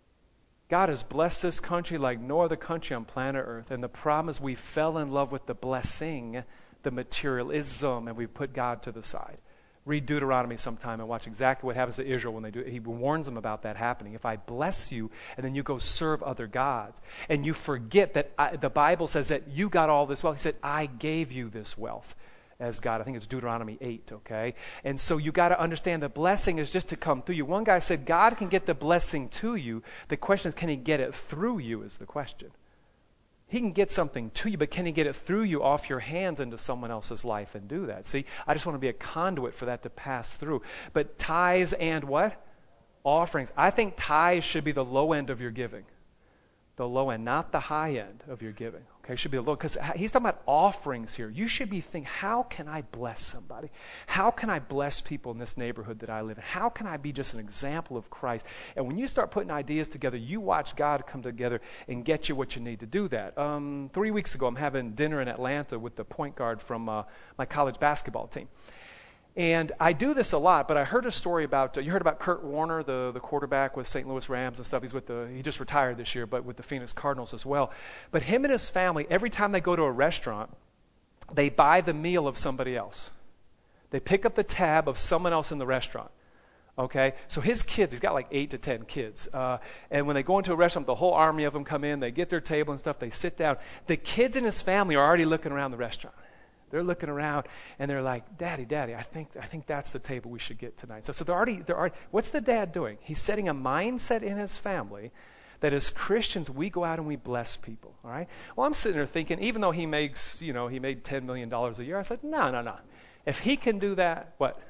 God has blessed this country like no other country on planet Earth. And the problem is we fell in love with the blessing, the materialism, and we put God to the side. Read Deuteronomy sometime and watch exactly what happens to Israel when they do it. He warns them about that happening. If I bless you and then you go serve other gods and you forget that I, the Bible says that you got all this wealth. He said, I gave you this wealth as God. I think it's Deuteronomy eight, okay? And so you got to understand the blessing is just to come through you. One guy said, God can get the blessing to you. The question is, can he get it through you is the question. He can get something to you, but can he get it through you off your hands into someone else's life and do that? See, I just want to be a conduit for that to pass through. But tithes and what? Offerings. I think tithes should be the low end of your giving. The low end, not the high end of your giving. Okay, should be the low, because he's talking about offerings here. You should be thinking, how can I bless somebody? How can I bless people in this neighborhood that I live in? How can I be just an example of Christ? And when you start putting ideas together, you watch God come together and get you what you need to do that. Um, three weeks ago, I'm having dinner in Atlanta with the point guard from uh, my college basketball team. And I do this a lot, but I heard a story about, uh, you heard about Kurt Warner, the, the quarterback with Saint Louis Rams and stuff. He's with the, he just retired this year, but with the Phoenix Cardinals as well. But him and his family, every time they go to a restaurant, they buy the meal of somebody else. They pick up the tab of someone else in the restaurant. Okay, so his kids, he's got like eight to ten kids. Uh, and when they go into a restaurant, the whole army of them come in, they get their table and stuff, they sit down. The kids in his family are already looking around the restaurant. They're looking around and they're like, Daddy, Daddy, I think I think that's the table we should get tonight. So, so they're already, they're already, what's the dad doing? He's setting a mindset in his family that as Christians, we go out and we bless people, all right? Well, I'm sitting there thinking, even though he makes, you know, he made ten million dollars a year, I said, no, no, no. If he can do that, what?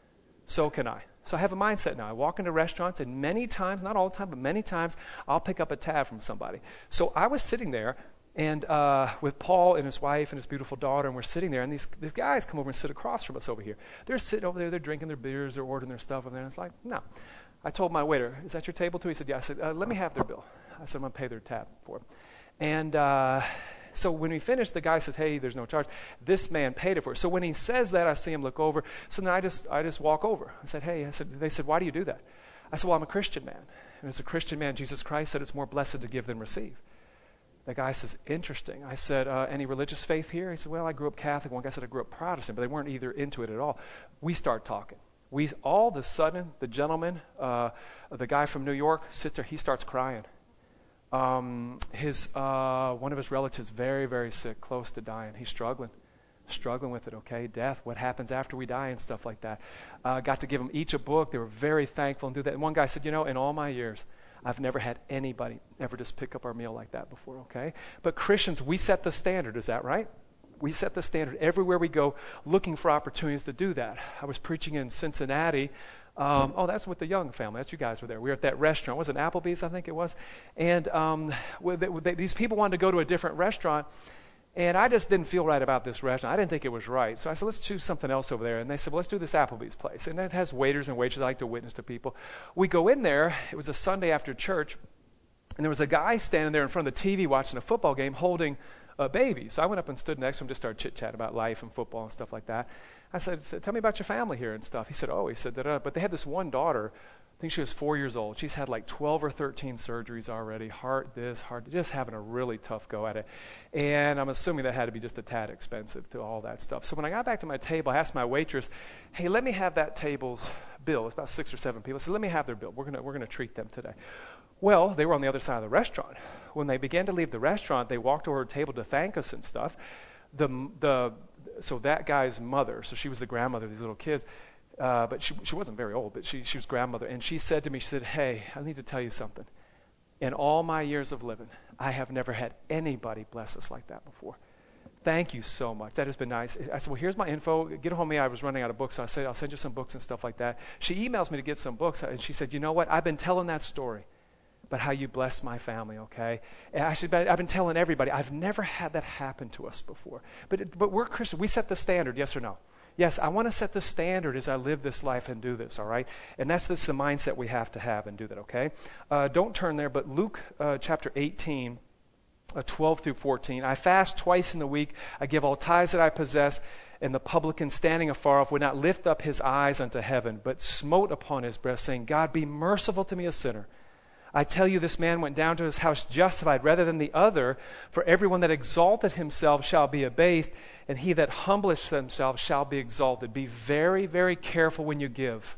So can I. So I have a mindset now. I walk into restaurants and many times, not all the time, but many times, I'll pick up a tab from somebody. So I was sitting there And uh, with Paul and his wife and his beautiful daughter, and we're sitting there, and these these guys come over and sit across from us over here. They're sitting over there, they're drinking their beers, they're ordering their stuff over there, and it's like, no. I told my waiter, is that your table too? He said, yeah. I said, uh, let me have their bill. I said, I'm going to pay their tab for them. And uh, so when we finished, the guy says, hey, there's no charge. This man paid it for it. So when he says that, I see him look over. So then I just I just walk over. I said, hey, I said, they said, why do you do that? I said, well, I'm a Christian man. And as a Christian man, Jesus Christ said it's more blessed to give than receive. The guy says, interesting. I said, uh, any religious faith here? He said, well, I grew up Catholic. One guy said, I grew up Protestant, but they weren't either into it at all. We start talking. We all of a sudden, the gentleman, uh, the guy from New York, sits there. He starts crying. Um, his uh, one of his relatives, very, very sick, close to dying. He's struggling, struggling with it. Okay, death. What happens after we die and stuff like that. Uh, got to give them each a book. They were very thankful and do that. And one guy said, you know, in all my years, I've never had anybody ever just pick up our meal like that before, okay? But Christians, we set the standard. Is that right? We set the standard everywhere we go, looking for opportunities to do that. I was preaching in Cincinnati. Um, oh, that's with the Young family. That's you guys were there. We were at that restaurant. Was it Applebee's, I think it was? And um, with the, with the, these people wanted to go to a different restaurant, and I just didn't feel right about this restaurant. I didn't think it was right. So I said, let's choose something else over there. And they said, well, let's do this Applebee's place. And it has waiters and waitresses. I like to witness to people. We go in there. It was a Sunday after church, and there was a guy standing there in front of the T V watching a football game holding a baby. So I went up and stood next to him, just started chit-chatting about life and football and stuff like that. I said, tell me about your family here and stuff. He said, oh, he said, da-da. But they had this one daughter. I think she was four years old. She's had like twelve or thirteen surgeries already, heart this, heart, just having a really tough go at it. And I'm assuming that had to be just a tad expensive to all that stuff. So when I got back to my table, I asked my waitress, hey, let me have that table's bill. It's about six or seven people. I said, let me have their bill. We're going we're gonna treat them today. Well, they were on the other side of the restaurant. When they began to leave the restaurant, they walked over to the table to thank us and stuff. The the So that guy's mother, so she was the grandmother of these little kids, uh, but she she wasn't very old, but she, she was grandmother. And she said to me, she said, hey, I need to tell you something. In all my years of living, I have never had anybody bless us like that before. Thank you so much. That has been nice. I said, well, here's my info. Get a hold of me. I was running out of books, so I said, I'll send you some books and stuff like that. She emails me to get some books, and she said, you know what? I've been telling that story about how you blessed my family, okay? And I said, I've been telling everybody, I've never had that happen to us before. But it, but we're Christians. We set the standard, yes or no? Yes, I want to set the standard as I live this life and do this, all right? And that's, that's the mindset we have to have and do that, okay? Uh, don't turn there, but Luke uh, chapter eighteen, uh, twelve through fourteen. I fast twice in the week. I give all tithes that I possess. And the publican standing afar off would not lift up his eyes unto heaven, but smote upon his breast, saying, God, be merciful to me, a sinner. I tell you, this man went down to his house justified rather than the other. For everyone that exalteth himself shall be abased, and he that humbleth himself shall be exalted. Be very, very careful when you give,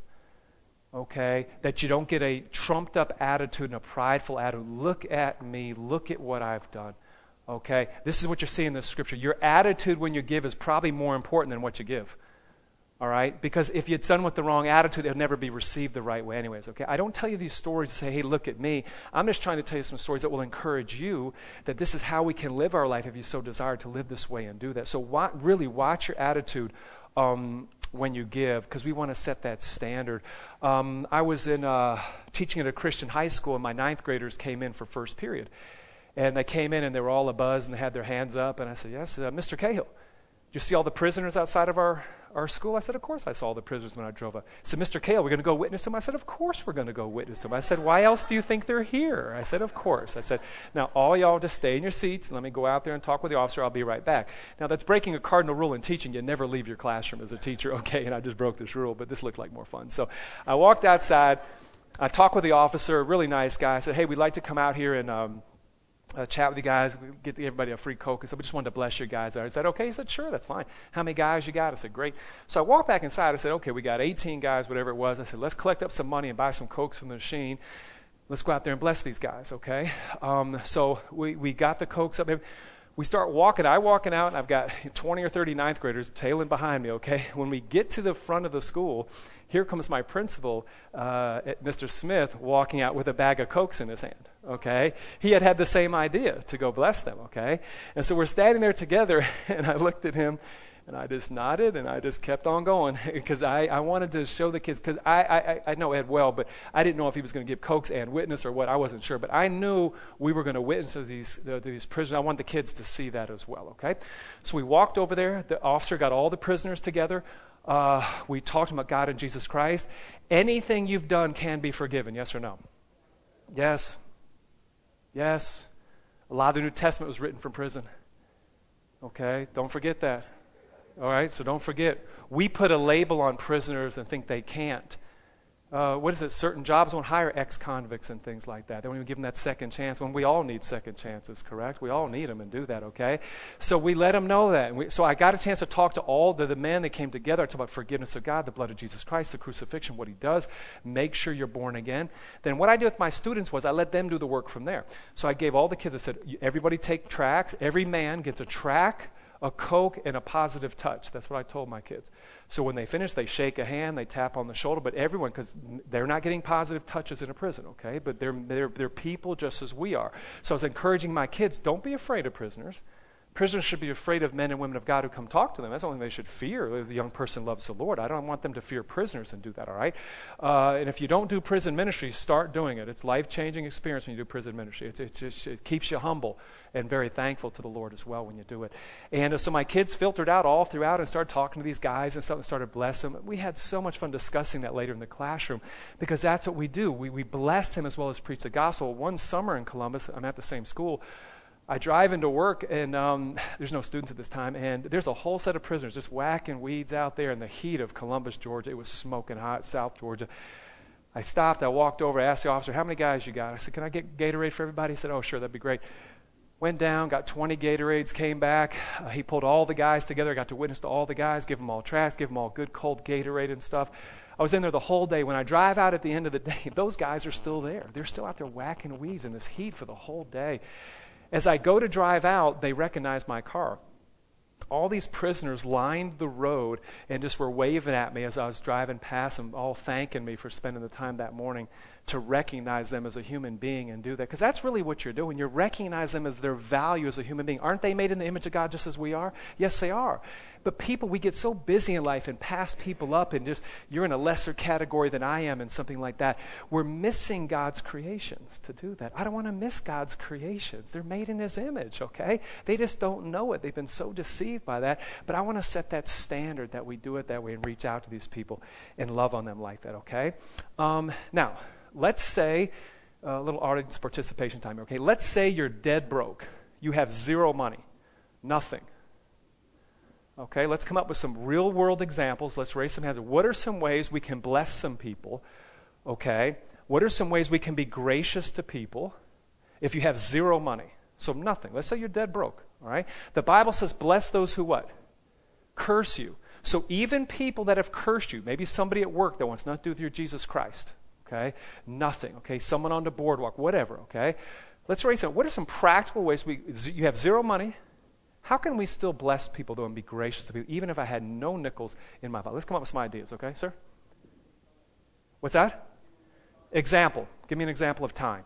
okay? That you don't get a trumped-up attitude and a prideful attitude. Look at me. Look at what I've done, okay? This is what you're seeing in the scripture. Your attitude when you give is probably more important than what you give. All right? Because if it's done with the wrong attitude, it'll never be received the right way anyways, okay? I don't tell you these stories to say, hey, look at me. I'm just trying to tell you some stories that will encourage you that this is how we can live our life if you so desire to live this way and do that. So wa- really watch your attitude um, when you give, because we want to set that standard. Um, I was in uh, teaching at a Christian high school, and my ninth graders came in for first period. And they came in, and they were all abuzz, and they had their hands up. And I said, yes, uh, Mister Cahill, did you see all the prisoners outside of our our school? I said, of course I saw the prisoners when I drove up. He said, Mister Cahill, we're going to go witness to them? I said, of course we're going to go witness to them. I said, why else do you think they're here? I said, of course. I said, now all y'all just stay in your seats and let me go out there and talk with the officer. I'll be right back. Now that's breaking a cardinal rule in teaching. You never leave your classroom as a teacher. Okay, and I just broke this rule, but this looked like more fun. So I walked outside. I talked with the officer, a really nice guy. I said, hey, we'd like to come out here and um, Uh, chat with you guys, we get everybody a free Coke. I said, we just wanted to bless you guys. I said, okay. He said, sure, that's fine. How many guys you got? I said, great. So I walked back inside. I said, okay, we got eighteen guys, whatever it was. I said, let's collect up some money and buy some Cokes from the machine. Let's go out there and bless these guys, okay? Um, so we, we got the Cokes up. We start walking. I walking out, and I've got twenty or thirty ninth graders tailing behind me, okay? When we get to the front of the school, here comes my principal, uh, Mister Smith, walking out with a bag of Cokes in his hand, okay? He had had the same idea to go bless them, okay? And so we're standing there together, and I looked at him, and I just nodded, and I just kept on going because I, I wanted to show the kids, because I, I, I know Ed well, but I didn't know if he was going to give Cokes and witness or what. I wasn't sure, but I knew we were going to witness to these, to these prisoners. I wanted the kids to see that as well, okay? So we walked over there. The officer got all the prisoners together. Uh, we talked about God and Jesus Christ. Anything you've done can be forgiven, yes or no? Yes. Yes. A lot of the New Testament was written from prison. Okay? Don't forget that. All right? So don't forget. We put a label on prisoners and think they can't. Uh, what is it? Certain jobs won't hire ex-convicts and things like that. They won't even give them that second chance when we all need second chances, correct? We all need them and do that, okay? So we let them know that. And we, so I got a chance to talk to all the, the men that came together. I talked about forgiveness of God, the blood of Jesus Christ, the crucifixion, what he does. Make sure you're born again. Then what I did with my students was I let them do the work from there. So I gave all the kids, I said, everybody take tracts. Every man gets a tract, a Coke, and a positive touch. That's what I told my kids. So when they finish, they shake a hand, they tap on the shoulder, but everyone, because they're not getting positive touches in a prison, okay? But they're, they're, they're people just as we are. So I was encouraging my kids, don't be afraid of prisoners. Prisoners should be afraid of men and women of God who come talk to them. That's the only thing they should fear. The young person loves the Lord. I don't want them to fear prisoners and do that, all right? Uh, and if you don't do prison ministry, start doing it. It's a life-changing experience when you do prison ministry. It's, it's just, it keeps you humble and very thankful to the Lord as well when you do it. And uh, so my kids filtered out all throughout and started talking to these guys and stuff and started blessing them. We had so much fun discussing that later in the classroom because that's what we do. We, we bless them as well as preach the gospel. One summer in Columbus, I'm at the same school, I drive into work, and um, there's no students at this time, and there's a whole set of prisoners just whacking weeds out there in the heat of Columbus, Georgia. It was smoking hot, South Georgia. I stopped, I walked over, I asked the officer, how many guys you got? I said, can I get Gatorade for everybody? He said, oh, sure, that'd be great. Went down, got twenty Gatorades, came back. Uh, he pulled all the guys together. I got to witness to all the guys, give them all tracts, give them all good cold Gatorade and stuff. I was in there the whole day. When I drive out at the end of the day, those guys are still there. They're still out there whacking weeds in this heat for the whole day. As I go to drive out, they recognize my car. All these prisoners lined the road and just were waving at me as I was driving past them, all thanking me for spending the time that morning to recognize them as a human being and do that. Because that's really what you're doing. You recognize them as their value as a human being. Aren't they made in the image of God just as we are? Yes, they are. But people, we get so busy in life and pass people up and just, you're in a lesser category than I am and something like that. We're missing God's creations to do that. I don't want to miss God's creations. They're made in His image, okay? They just don't know it. They've been so deceived by that. But I want to set that standard that we do it that way and reach out to these people and love on them like that, okay? Um, now, let's say, a uh, little audience participation time here, okay? Let's say you're dead broke. You have zero money, nothing. Okay, let's come up with some real-world examples. Let's raise some hands. What are some ways we can bless some people? Okay, what are some ways we can be gracious to people if you have zero money? So nothing. Let's say you're dead broke, all right? The Bible says, bless those who what? Curse you. So even people that have cursed you, maybe somebody at work that wants nothing to do with your Jesus Christ, okay? Nothing, okay? Someone on the boardwalk, whatever, okay? Let's raise some. What are some practical ways we, you have zero money, how can we still bless people, though, and be gracious to people, even if I had no nickels in my pocket? Let's come up with some ideas, okay, sir? What's that? Example. Give me an example of time.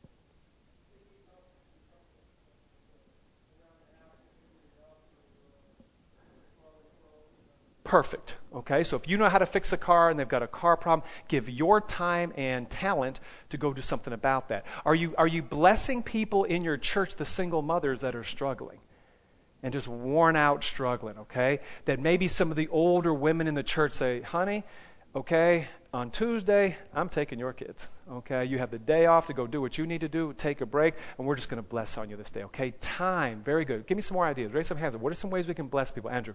Perfect. Okay, so if you know how to fix a car and they've got a car problem, give your time and talent to go do something about that. Are you, are you blessing people in your church, the single mothers that are struggling? And just worn out struggling, okay? That maybe some of the older women in the church say, honey, okay, on Tuesday, I'm taking your kids, okay? You have the day off to go do what you need to do, take a break, and we're just going to bless on you this day, okay? Time, very good. Give me some more ideas. Raise some hands. What are some ways we can bless people? Andrew.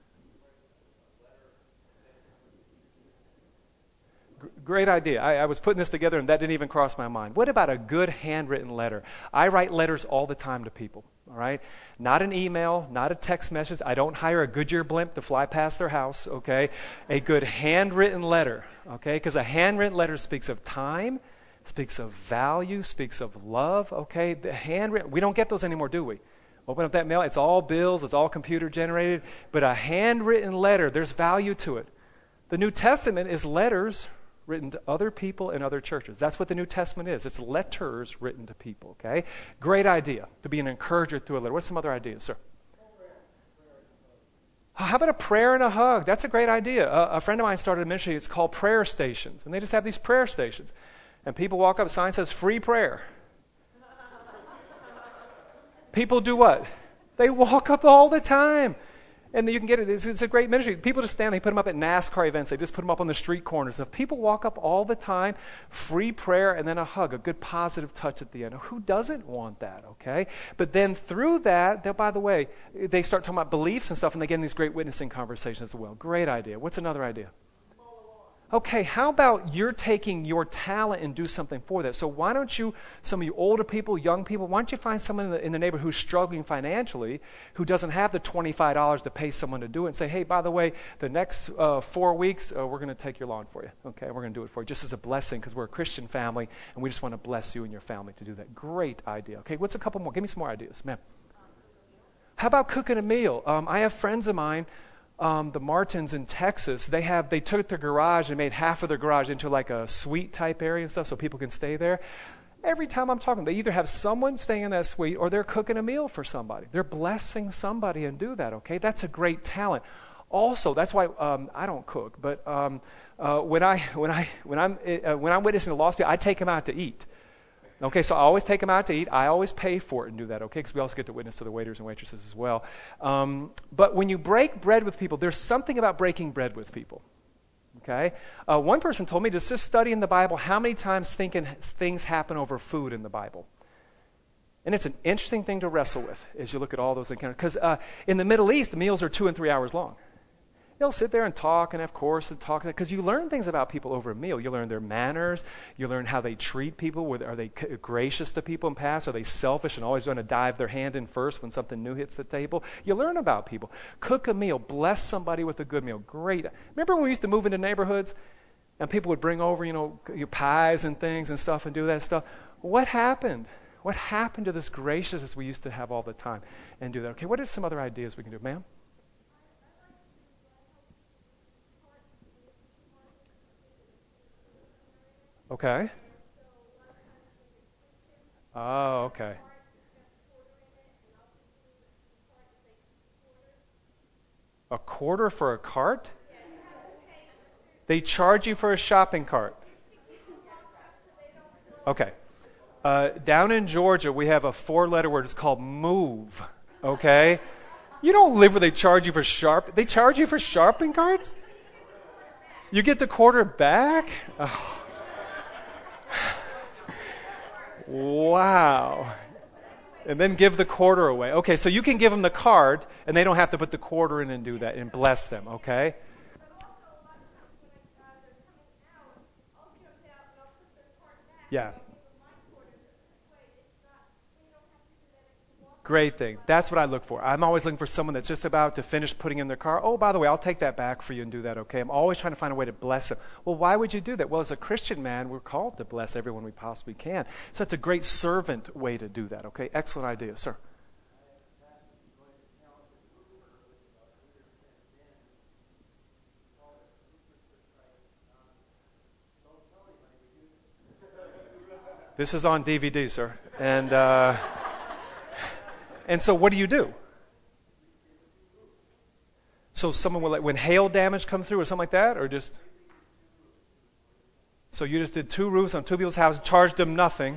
Great idea. I, I was putting this together and that didn't even cross my mind. What about a good handwritten letter? I write letters all the time to people, all right? Not an email, not a text message. I don't hire a Goodyear blimp to fly past their house, okay? A good handwritten letter, okay? Because a handwritten letter speaks of time, speaks of value, speaks of love, okay? The handwritten, we don't get those anymore, do we? Open up that mail, it's all bills, it's all computer generated, but a handwritten letter, there's value to it. The New Testament is letters written to other people in other churches. That's what the New Testament is. It's letters written to people, okay? Great idea, to be an encourager through a letter. What's some other ideas, sir? How about a prayer and a hug? That's a great idea. A, a friend of mine started a ministry, it's called Prayer Stations, and they just have these prayer stations. And people walk up, a sign says, free prayer. People do what? They walk up all the time. And you can get it. It's, it's a great ministry. People just stand. They put them up at NASCAR events. They just put them up on the street corners. If people walk up all the time, free prayer and then a hug, a good positive touch at the end. Who doesn't want that, okay? But then through that, by the way, they start talking about beliefs and stuff, and they get in these great witnessing conversations as well. Great idea. What's another idea? Okay, how about you're taking your talent and do something for that? So why don't you, some of you older people, young people, why don't you find someone in the, in the neighborhood who's struggling financially, who doesn't have the twenty-five dollars to pay someone to do it, and say, hey, by the way, the next uh, four weeks, uh, we're going to take your lawn for you. Okay, we're going to do it for you, just as a blessing, because we're a Christian family, and we just want to bless you and your family to do that. Great idea. Okay, what's a couple more? Give me some more ideas, ma'am. How about cooking a meal? Um, I have friends of mine, Um, the Martins in Texas, they have they took their garage and made half of their garage into like a suite type area and stuff so people can stay there. Every time I'm talking, they either have someone staying in that suite or they're cooking a meal for somebody. They're blessing somebody and do that, okay? That's a great talent. Also, that's why um, I don't cook, but um, uh, when, I, when, I, when, I'm, uh, when I'm witnessing the lost people, I take them out to eat. Okay, so I always take them out to eat. I always pay for it and do that, okay? Because we also get to witness to the waiters and waitresses as well. Um, but when you break bread with people, there's something about breaking bread with people, okay? Uh, one person told me to just study in the Bible how many times thinking things happen over food in the Bible. And it's an interesting thing to wrestle with as you look at all those encounters. Because uh, in the Middle East, the meals are two and three hours long. They'll sit there and talk and have courses and talk, because you learn things about people over a meal. You learn their manners. You learn how they treat people. Are they gracious to people in past? Are they selfish and always going to dive their hand in first when something new hits the table? You learn about people. Cook a meal. Bless somebody with a good meal. Great. Remember when we used to move into neighborhoods and people would bring over, you know, pies and things and stuff and do that stuff? What happened? What happened to this graciousness we used to have all the time and do that? Okay, what are some other ideas we can do? Ma'am? Okay. Oh, okay. A quarter for a cart? They charge you for a shopping cart. Okay. Uh, down in Georgia, we have a four-letter word. It's called move. Okay? You don't live where they charge you for sharp. They charge you for shopping carts? You get the quarter back? Oh. Wow. And then give the quarter away. Okay, so you can give them the card, and they don't have to put the quarter in and do that, and bless them, okay? Yeah. Great thing. That's what I look for. I'm always looking for someone that's just about to finish putting in their car. Oh, by the way, I'll take that back for you and do that, okay? I'm always trying to find a way to bless them. Well, why would you do that? Well, as a Christian man, we're called to bless everyone we possibly can. So that's a great servant way to do that, okay? Excellent idea, sir. This is on D V D, sir. And... Uh, And so what do you do? So someone will, like, when hail damage come through or something like that, or just... So you just did two roofs on two people's houses, charged them nothing.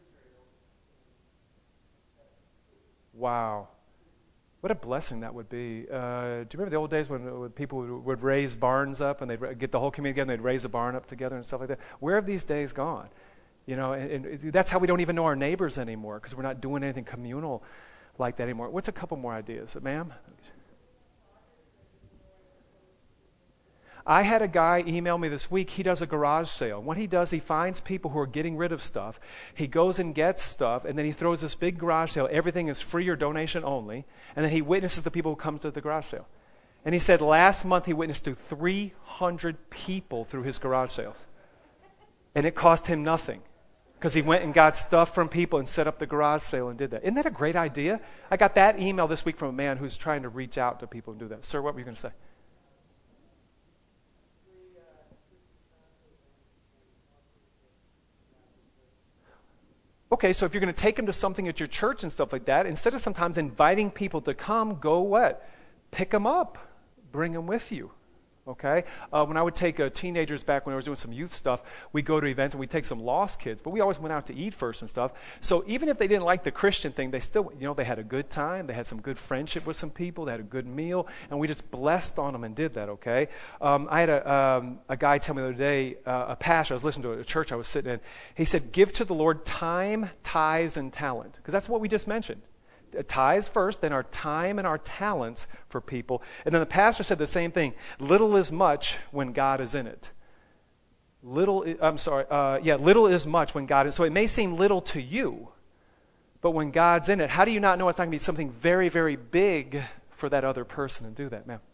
Wow. What a blessing that would be. Uh, do you remember the old days when, when people would, would raise barns up and they'd get the whole community together and they'd raise a barn up together and stuff like that? Where have these days gone? You know, and, and that's how we don't even know our neighbors anymore, because we're not doing anything communal like that anymore. What's a couple more ideas? Ma'am? I had a guy email me this week. He does a garage sale. What he does, he finds people who are getting rid of stuff. He goes and gets stuff, and then he throws this big garage sale. Everything is free or donation only. And then he witnesses the people who come to the garage sale. And he said last month he witnessed to three hundred people through his garage sales. And it cost him nothing, because he went and got stuff from people and set up the garage sale and did that. Isn't that a great idea? I got that email this week from a man who's trying to reach out to people and do that. Sir, what were you going to say? Okay, so if you're going to take them to something at your church and stuff like that, instead of sometimes inviting people to come, go what? Pick them up. Bring them with you. Okay? Uh, when I would take uh, teenagers back when I was doing some youth stuff, we'd go to events and we'd take some lost kids, but we always went out to eat first and stuff. So even if they didn't like the Christian thing, they still, you know, they had a good time. They had some good friendship with some people. They had a good meal, and we just blessed on them and did that, okay? Um, I had a, um, a guy tell me the other day, uh, a pastor, I was listening to a church I was sitting in, he said, give to the Lord time, tithes, and talent, because that's what we just mentioned. Tithes first, then our time and our talents for people. And then the pastor said the same thing. Little is much when God is in it. Little, I'm sorry, uh, yeah, little is much when God is. So it may seem little to you, but when God's in it, how do you not know it's not going to be something very, very big for that other person and do that, ma'am?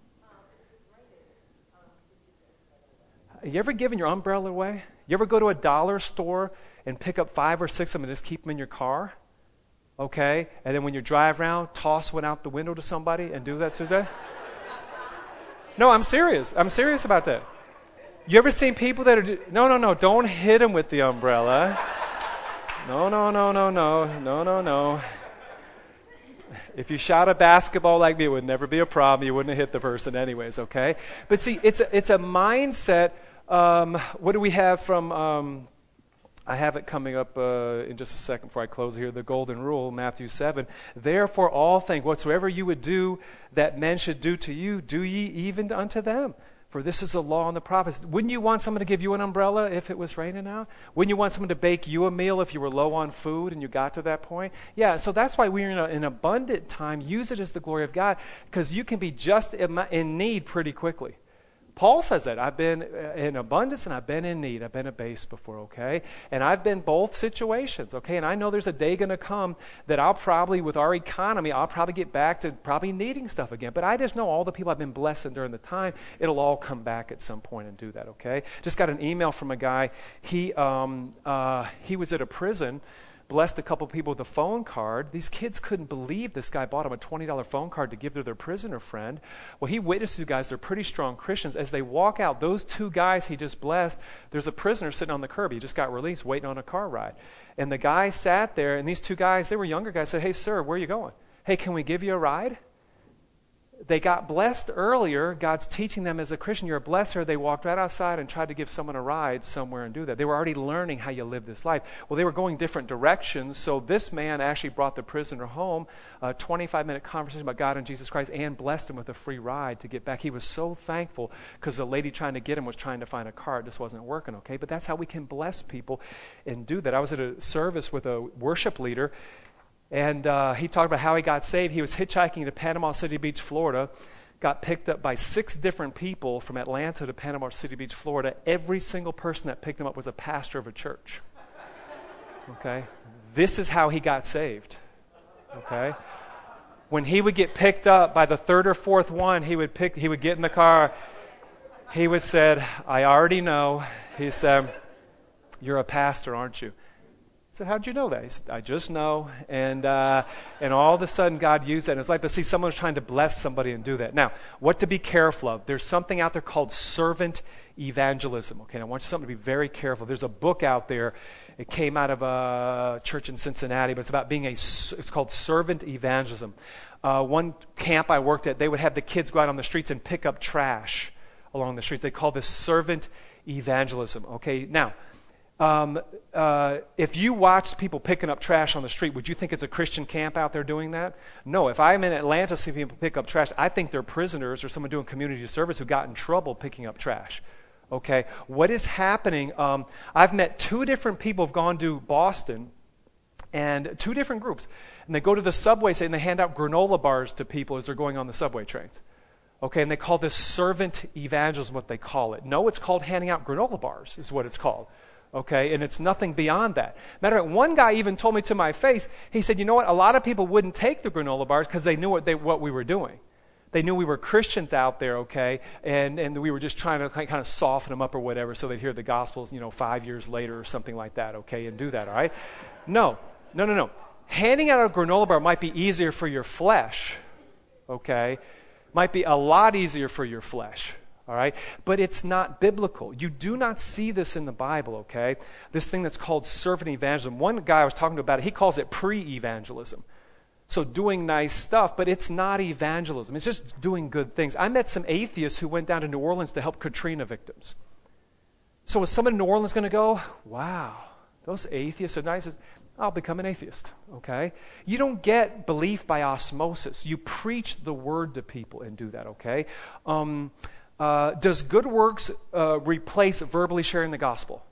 You ever given your umbrella away? You ever go to a dollar store and pick up five or six of them and just keep them in your car? Okay, and then when you drive around, toss one out the window to somebody and do that to that? No, I'm serious. I'm serious about that. You ever seen people that are... No, no, no, don't hit them with the umbrella. No, no, no, no, no, no, no, no. If you shot a basketball like me, it would never be a problem. You wouldn't have hit the person anyways, okay? But see, it's a, it's a mindset. Um, what do we have from... Um, I have it coming up uh, in just a second before I close here. The golden rule, Matthew seven. Therefore all things, whatsoever you would do that men should do to you, do ye even unto them. For this is the law and the prophets. Wouldn't you want someone to give you an umbrella if it was raining out? Wouldn't you want someone to bake you a meal if you were low on food and you got to that point? Yeah, so that's why we're in a, an abundant time. Use it as the glory of God, because you can be just in, in need pretty quickly. Paul says that. I've been in abundance and I've been in need. I've been abased before, okay? And I've been both situations, okay? And I know there's a day going to come that I'll probably, with our economy, I'll probably get back to probably needing stuff again. But I just know all the people I've been blessing during the time, it'll all come back at some point and do that, okay? Just got an email from a guy. He, um, uh, he was at a prison, blessed a couple people with a phone card. These kids couldn't believe this guy bought them a twenty dollar phone card to give to their prisoner friend. Well, he witnessed to guys, they're pretty strong Christians. As they walk out, those two guys he just blessed, there's a prisoner sitting on the curb. He just got released, waiting on a car ride. And the guy sat there, and these two guys, they were younger guys, said, "Hey, sir, where are you going? Hey, can we give you a ride?" They got blessed earlier. God's teaching them as a Christian, you're a blesser. They walked right outside and tried to give someone a ride somewhere and do that. They were already learning how you live this life. Well, they were going different directions, so this man actually brought the prisoner home, a twenty-five minute conversation about God and Jesus Christ, and blessed him with a free ride to get back. He was so thankful because the lady trying to get him was trying to find a car. It just wasn't working, okay? But that's how we can bless people and do that. I was at a service with a worship leader, and uh, he talked about how he got saved. He was hitchhiking to Panama City Beach, Florida, got picked up by six different people from Atlanta to Panama City Beach, Florida. Every single person that picked him up was a pastor of a church. Okay? This is how he got saved. Okay? When he would get picked up by the third or fourth one, he would pick. He would get in the car. He would said, "I already know." He said, "You're a pastor, aren't you?" I said, "How'd you know that?" He said, "I just know." And uh, and all of a sudden, God used that in his life. But see, someone's trying to bless somebody and do that. Now, what to be careful of? There's something out there called servant evangelism. Okay, and I want you something to be very careful. There's a book out there. It came out of a church in Cincinnati, but it's about being a, it's called servant evangelism. Uh, one camp I worked at, they would have the kids go out on the streets and pick up trash along the streets. They call this servant evangelism. Okay, now, Um, uh, if you watch people picking up trash on the street, would you think it's a Christian camp out there doing that? No. If I'm in Atlanta seeing people pick up trash, I think they're prisoners or someone doing community service who got in trouble picking up trash. Okay? What is happening, um, I've met two different people who've gone to Boston, and two different groups. And they go to the subway and they hand out granola bars to people as they're going on the subway trains. Okay, and they call this servant evangelism, what they call it. No, it's called handing out granola bars is what it's called. Okay, and it's nothing beyond that. Matter of fact, one guy even told me to my face, he said, "You know what, a lot of people wouldn't take the granola bars because they knew what they what we were doing. They knew we were Christians out there, okay, and, and we were just trying to kind of soften them up or whatever so they'd hear the gospel, you know, five years later or something like that, okay, and do that, all right?" No, no, no, no. Handing out a granola bar might be easier for your flesh, okay, might be a lot easier for your flesh. All right? But it's not biblical. You do not see this in the Bible, okay? This thing that's called servant evangelism. One guy I was talking to about it, he calls it pre-evangelism. So doing nice stuff, but it's not evangelism. It's just doing good things. I met some atheists who went down to New Orleans to help Katrina victims. So is someone in New Orleans going to go, "Wow, those atheists are nice"? I'll become an atheist, okay? You don't get belief by osmosis. You preach the word to people and do that, okay? Um... Uh, does good works uh, replace verbally sharing the gospel?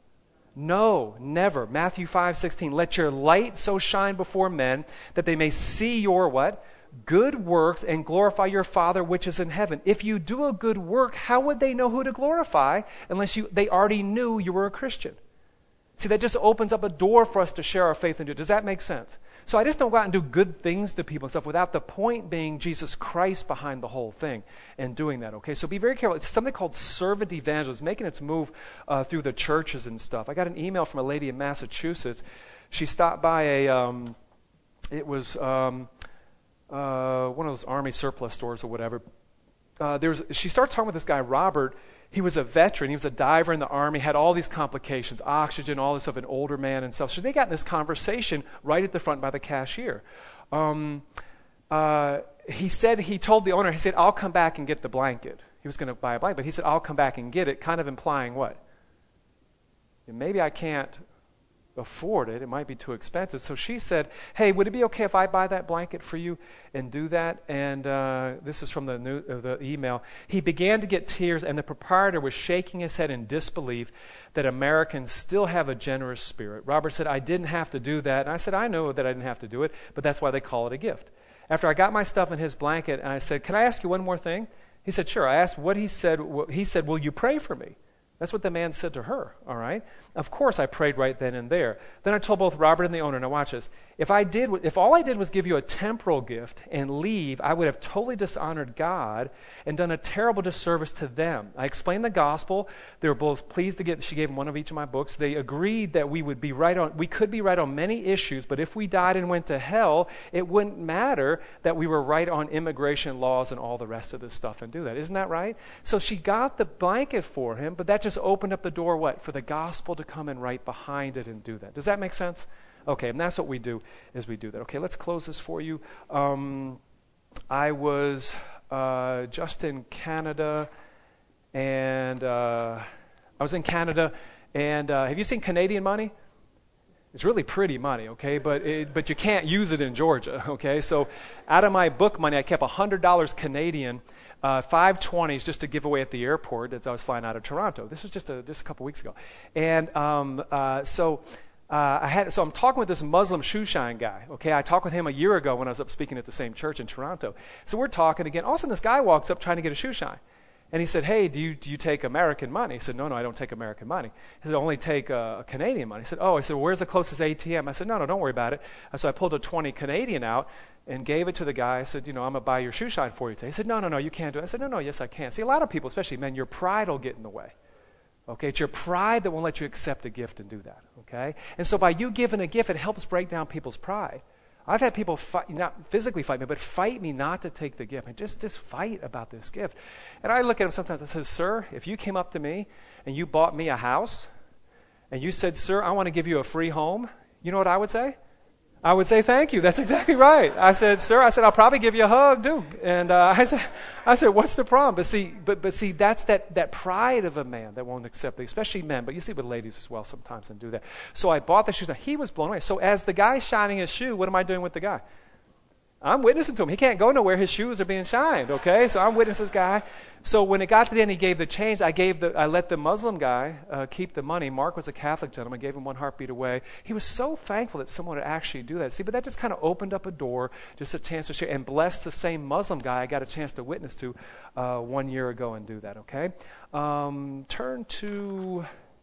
No, never. Matthew five sixteen, "Let your light so shine before men that they may see your" what? "Good works and glorify your Father which is in heaven." If you do a good work, how would they know who to glorify unless you they already knew you were a Christian? See, that just opens up a door for us to share our faith and do it. Does that make sense? So I just don't go out and do good things to people and stuff without the point being Jesus Christ behind the whole thing and doing that, okay? So be very careful. It's something called servant evangelism, making its move uh, through the churches and stuff. I got an email from a lady in Massachusetts. She stopped by a, um, it was um, uh, one of those Army surplus stores or whatever. Uh, there was, she started talking with this guy, Robert. he was a veteran. He was a diver in the Army, had all these complications, oxygen, all this stuff, an older man and stuff. So they got in this conversation right at the front by the cashier. Um, uh, he said, he told the owner, he said, I'll come back and get the blanket. He was going to buy a blanket, but he said, I'll come back and get it, kind of implying what? Maybe I can't afford it. It might be too expensive. So she said, hey, would it be okay if I buy that blanket for you and do that? And uh, this is from the, new, uh, the email. He began to get tears, and the proprietor was shaking his head in disbelief that Americans still have a generous spirit. Robert said, I didn't have to do that. And I said, I know that I didn't have to do it, but that's why they call it a gift. After I got my stuff in his blanket, and I said, can I ask you one more thing? He said, sure. I asked what he said. He said, will you pray for me? That's what the man said to her, all right? Of course, I prayed right then and there. Then I told both Robert and the owner, now watch this. If I did, if all I did was give you a temporal gift and leave, I would have totally dishonored God and done a terrible disservice to them. I explained the gospel. They were both pleased to get, she gave them one of each of my books. They agreed that we would be right on, we could be right on many issues, but if we died and went to hell, it wouldn't matter that we were right on immigration laws and all the rest of this stuff and do that. Isn't that right? So she got the blanket for him, but that just opened up the door, what? For the gospel to come in right behind it and do that. Does that make sense? Okay, and that's what we do, is we do that. Okay, let's close this for you. Um, I was uh, just in Canada, and uh, I was in Canada, and uh, have you seen Canadian money? It's really pretty money, okay, but it, but you can't use it in Georgia, okay? So out of my book money, I kept one hundred dollars Canadian, uh, five twenties just to give away at the airport as I was flying out of Toronto. This was just a, just a couple weeks ago. And um, uh, so uh, I had so I'm talking with this Muslim shoe shine guy, okay? I talked with him a year ago when I was up speaking at the same church in Toronto. So we're talking again. All of a sudden, this guy walks up trying to get a shoe shine. And he said, hey, do you do you take American money? He said, no, no, I don't take American money. He said, I only take uh, Canadian money. He said, oh, I said, well, where's the closest A T M? I said, no, no, don't worry about it. So I pulled a twenty Canadian out and gave it to the guy. I said, you know, I'm going to buy your shoe shine for you today. He said, no, no, no, you can't do it. I said, no, no, yes, I can. See, a lot of people, especially men, your pride will get in the way. Okay, it's your pride that won't let you accept a gift and do that, okay? And so by you giving a gift, it helps break down people's pride. I've had people fight, not physically fight me, but fight me not to take the gift. And just, just fight about this gift. And I look at them sometimes, I say, sir, if you came up to me and you bought me a house and you said, sir, I want to give you a free home, you know what I would say? I would say, thank you. That's exactly right. I said, sir, I said, I'll probably give you a hug too. And uh, I said, I said, what's the problem? But see, but but see, that's that that pride of a man that won't accept it, especially men. But you see with ladies as well sometimes and do that. So I bought the shoes. He was blown away. So as the guy's shining his shoe, what am I doing with the guy? I'm witnessing to him. He can't go nowhere. His shoes are being shined, okay? So I'm witnessing this guy. So when it got to the end, he gave the change. I gave the, I let the Muslim guy uh, keep the money. Mark was a Catholic gentleman. Gave him one heartbeat away. He was so thankful that someone would actually do that. See, but that just kind of opened up a door, just a chance to share, and bless the same Muslim guy I got a chance to witness to uh, one year ago and do that, okay? Um, turn to,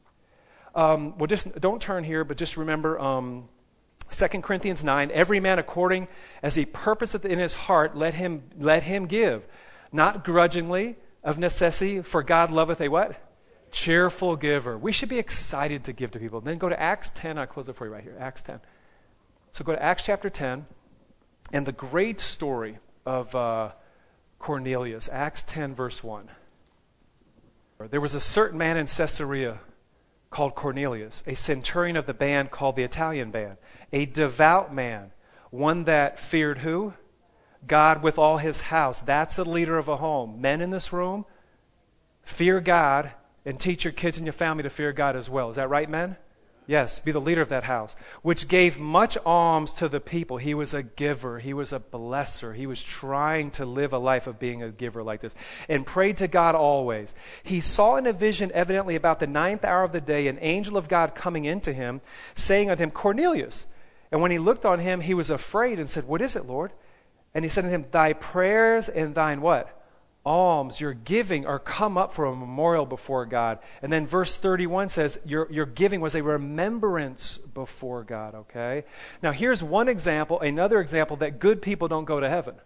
um, well, just don't turn here, but just remember, um, Second Corinthians nine, every man according as he purposeth in his heart, let him let him give, not grudgingly, of necessity, for God loveth a what? Cheerful giver. We should be excited to give to people. Then go to Acts ten. I'll close it for you right here, Acts ten. So go to Acts chapter ten, and the great story of uh, Cornelius, Acts ten, verse one. There was a certain man in Caesarea called Cornelius, a centurion of the band called the Italian band, a devout man, one that feared who? God with all his house. That's the leader of a home. Men in this room, fear God and teach your kids and your family to fear God as well. Is that right, men? Yes, be the leader of that house, which gave much alms to the people. He was a giver. He was a blesser. He was trying to live a life of being a giver like this, and prayed to God always. He saw in a vision, evidently about the ninth hour of the day, an angel of God coming into him, saying unto him, Cornelius. And when he looked on him, he was afraid and said, what is it, Lord? And he said to him, thy prayers and thine what? Alms, your giving are come up for a memorial before God. And then verse thirty-one says, your, your giving was a remembrance before God, okay? Now here's one example, another example that good people don't go to heaven.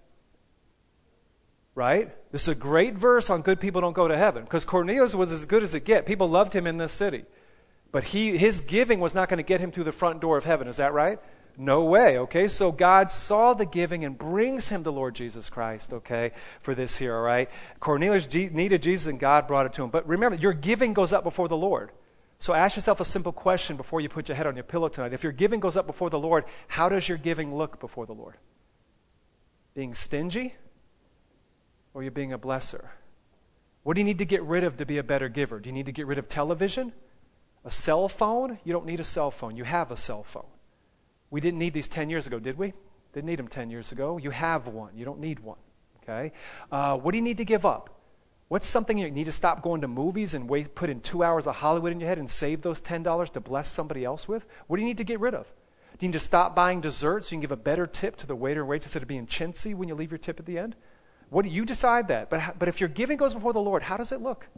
Right? This is a great verse on good people don't go to heaven, because Cornelius was as good as it get. People loved him in this city. But he his giving was not going to get him through the front door of heaven. Is that right? No way, okay? So God saw the giving and brings him the Lord Jesus Christ, okay, for this here, all right? Cornelius G- needed Jesus and God brought it to him. But remember, your giving goes up before the Lord. So ask yourself a simple question before you put your head on your pillow tonight. If your giving goes up before the Lord, how does your giving look before the Lord? Being stingy? Or you're being a blesser? What do you need to get rid of to be a better giver? Do you need to get rid of television? A cell phone? You don't need a cell phone. You have a cell phone. We didn't need these ten years ago, did we? Didn't need them ten years ago. You have one. You don't need one. Okay? Uh, what do you need to give up? What's something you need to stop going to movies and wait, put in two hours of Hollywood in your head and save those ten dollars to bless somebody else with? What do you need to get rid of? Do you need to stop buying desserts so you can give a better tip to the waiter and waitress instead of being chintzy when you leave your tip at the end? What do you decide that? But, but if your giving goes before the Lord, how does it look?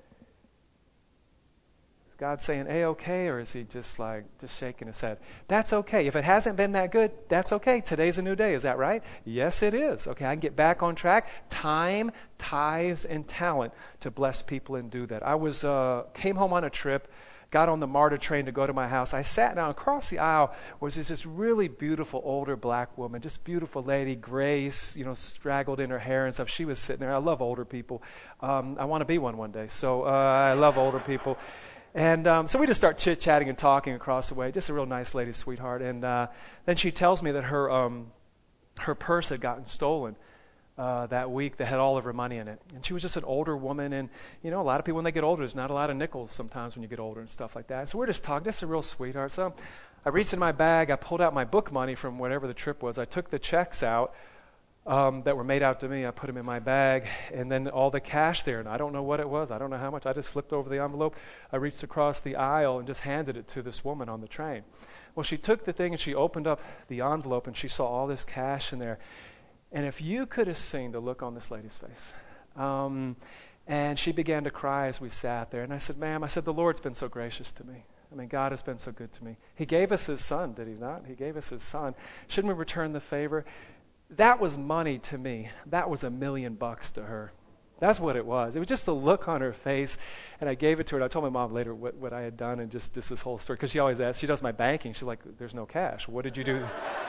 Is God saying, hey, okay, or is he just like, just shaking his head? That's okay. If it hasn't been that good, that's okay. Today's a new day. Is that right? Yes, it is. Okay, I can get back on track. Time, tithes, and talent to bless people and do that. I was uh, came home on a trip, got on the MARTA train to go to my house. I sat down. Across the aisle was this, this really beautiful older black woman, just beautiful lady, Grace, you know, straggled in her hair and stuff. She was sitting there. I love older people. Um, I want to be one one day. So uh, I love older people. And um, so we just start chit-chatting and talking across the way. Just a real nice lady, sweetheart. And uh, then she tells me that her um, her purse had gotten stolen uh, that week that had all of her money in it. And she was just an older woman. And, you know, a lot of people, when they get older, there's not a lot of nickels sometimes when you get older and stuff like that. So we're just talking. Just a real sweetheart. So I reached in my bag. I pulled out my book money from whatever the trip was. I took the checks out um, that were made out to me. I put them in my bag. And then all the cash there. And I don't know what it was. I don't know how much. I just flipped over the envelope. I reached across the aisle and just handed it to this woman on the train. Well, she took the thing and she opened up the envelope and she saw all this cash in there. And if you could have seen the look on this lady's face. Um, and she began to cry as we sat there. And I said, ma'am, I said, the Lord's been so gracious to me. I mean, God has been so good to me. He gave us his son, did he not? He gave us his son. Shouldn't we return the favor? That was money to me. That was a million bucks to her. That's what it was. It was just the look on her face. And I gave it to her. And I told my mom later what, what I had done and just, just this whole story. Because she always asks, she does my banking. She's like, there's no cash. What did you do?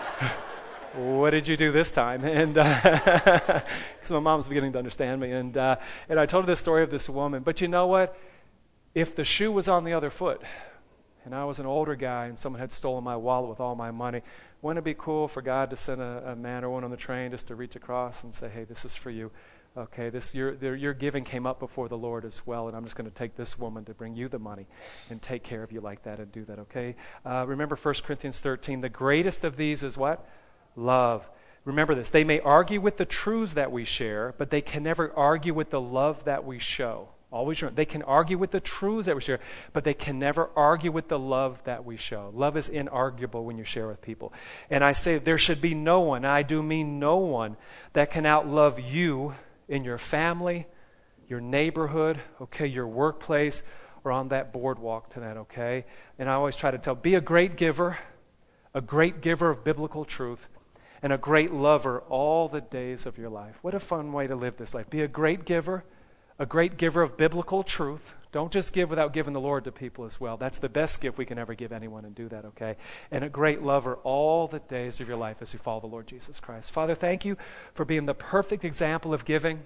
What did you do this time? And uh, so my mom's beginning to understand me. And uh, and I told her the story of this woman. But you know what? If the shoe was on the other foot, and I was an older guy, and someone had stolen my wallet with all my money, wouldn't it be cool for God to send a, a man or one on the train just to reach across and say, hey, this is for you. Okay, this your your giving came up before the Lord as well, and I'm just going to take this woman to bring you the money and take care of you like that and do that, okay? Uh, remember First Corinthians thirteen, the greatest of these is what? Love. Remember this. They may argue with the truths that we share, but they can never argue with the love that we show. Always remember, they can argue with the truths that we share, but they can never argue with the love that we show. Love is inarguable when you share with people. And I say there should be no one, and I do mean no one, that can outlove you in your family, your neighborhood, okay, your workplace, or on that boardwalk tonight, okay? And I always try to tell, be a great giver, a great giver of biblical truth, and a great lover all the days of your life. What a fun way to live this life. Be a great giver, a great giver of biblical truth. Don't just give without giving the Lord to people as well. That's the best gift we can ever give anyone, and do that, okay? And a great lover all the days of your life as you follow the Lord Jesus Christ. Father, thank you for being the perfect example of giving.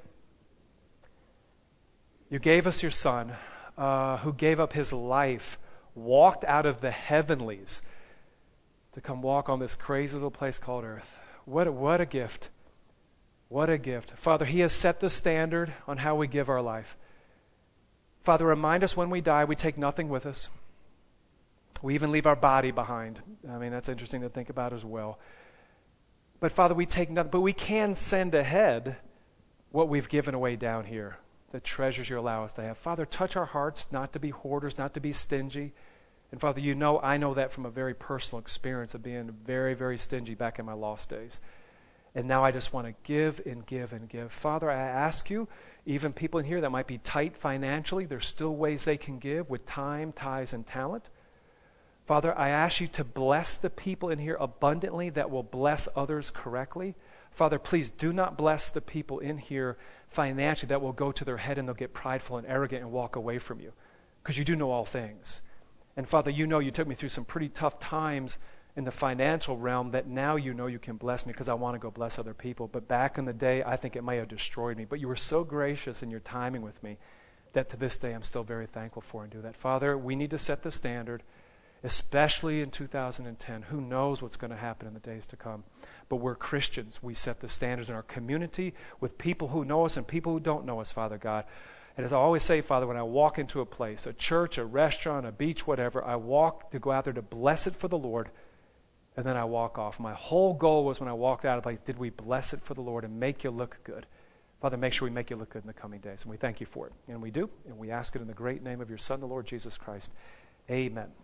You gave us your son, uh, who gave up his life, walked out of the heavenlies to come walk on this crazy little place called earth. What a, what a gift. What a gift. Father, he has set the standard on how we give our life. Father, remind us when we die, we take nothing with us. We even leave our body behind. I mean, that's interesting to think about as well. But Father, we take nothing, but we can send ahead what we've given away down here, the treasures you allow us to have. Father, touch our hearts not to be hoarders, not to be stingy. And Father, you know, I know that from a very personal experience of being very, very stingy back in my lost days. And now I just want to give and give and give. Father, I ask you, even people in here that might be tight financially, there's still ways they can give with time, tithes, and talent. Father, I ask you to bless the people in here abundantly that will bless others correctly. Father, please do not bless the people in here financially that will go to their head and they'll get prideful and arrogant and walk away from you, because you do know all things. And Father, you know you took me through some pretty tough times in the financial realm that now you know you can bless me because I want to go bless other people. But back in the day, I think it may have destroyed me. But you were so gracious in your timing with me that to this day I'm still very thankful for and do that. Father, we need to set the standard, especially in two thousand ten. Who knows what's going to happen in the days to come? But we're Christians. We set the standards in our community with people who know us and people who don't know us, Father God. And as I always say, Father, when I walk into a place, a church, a restaurant, a beach, whatever, I walk to go out there to bless it for the Lord, and then I walk off. My whole goal was when I walked out of the place, did we bless it for the Lord and make you look good? Father, make sure we make you look good in the coming days. And we thank you for it. And we do. And we ask it in the great name of your Son, the Lord Jesus Christ. Amen.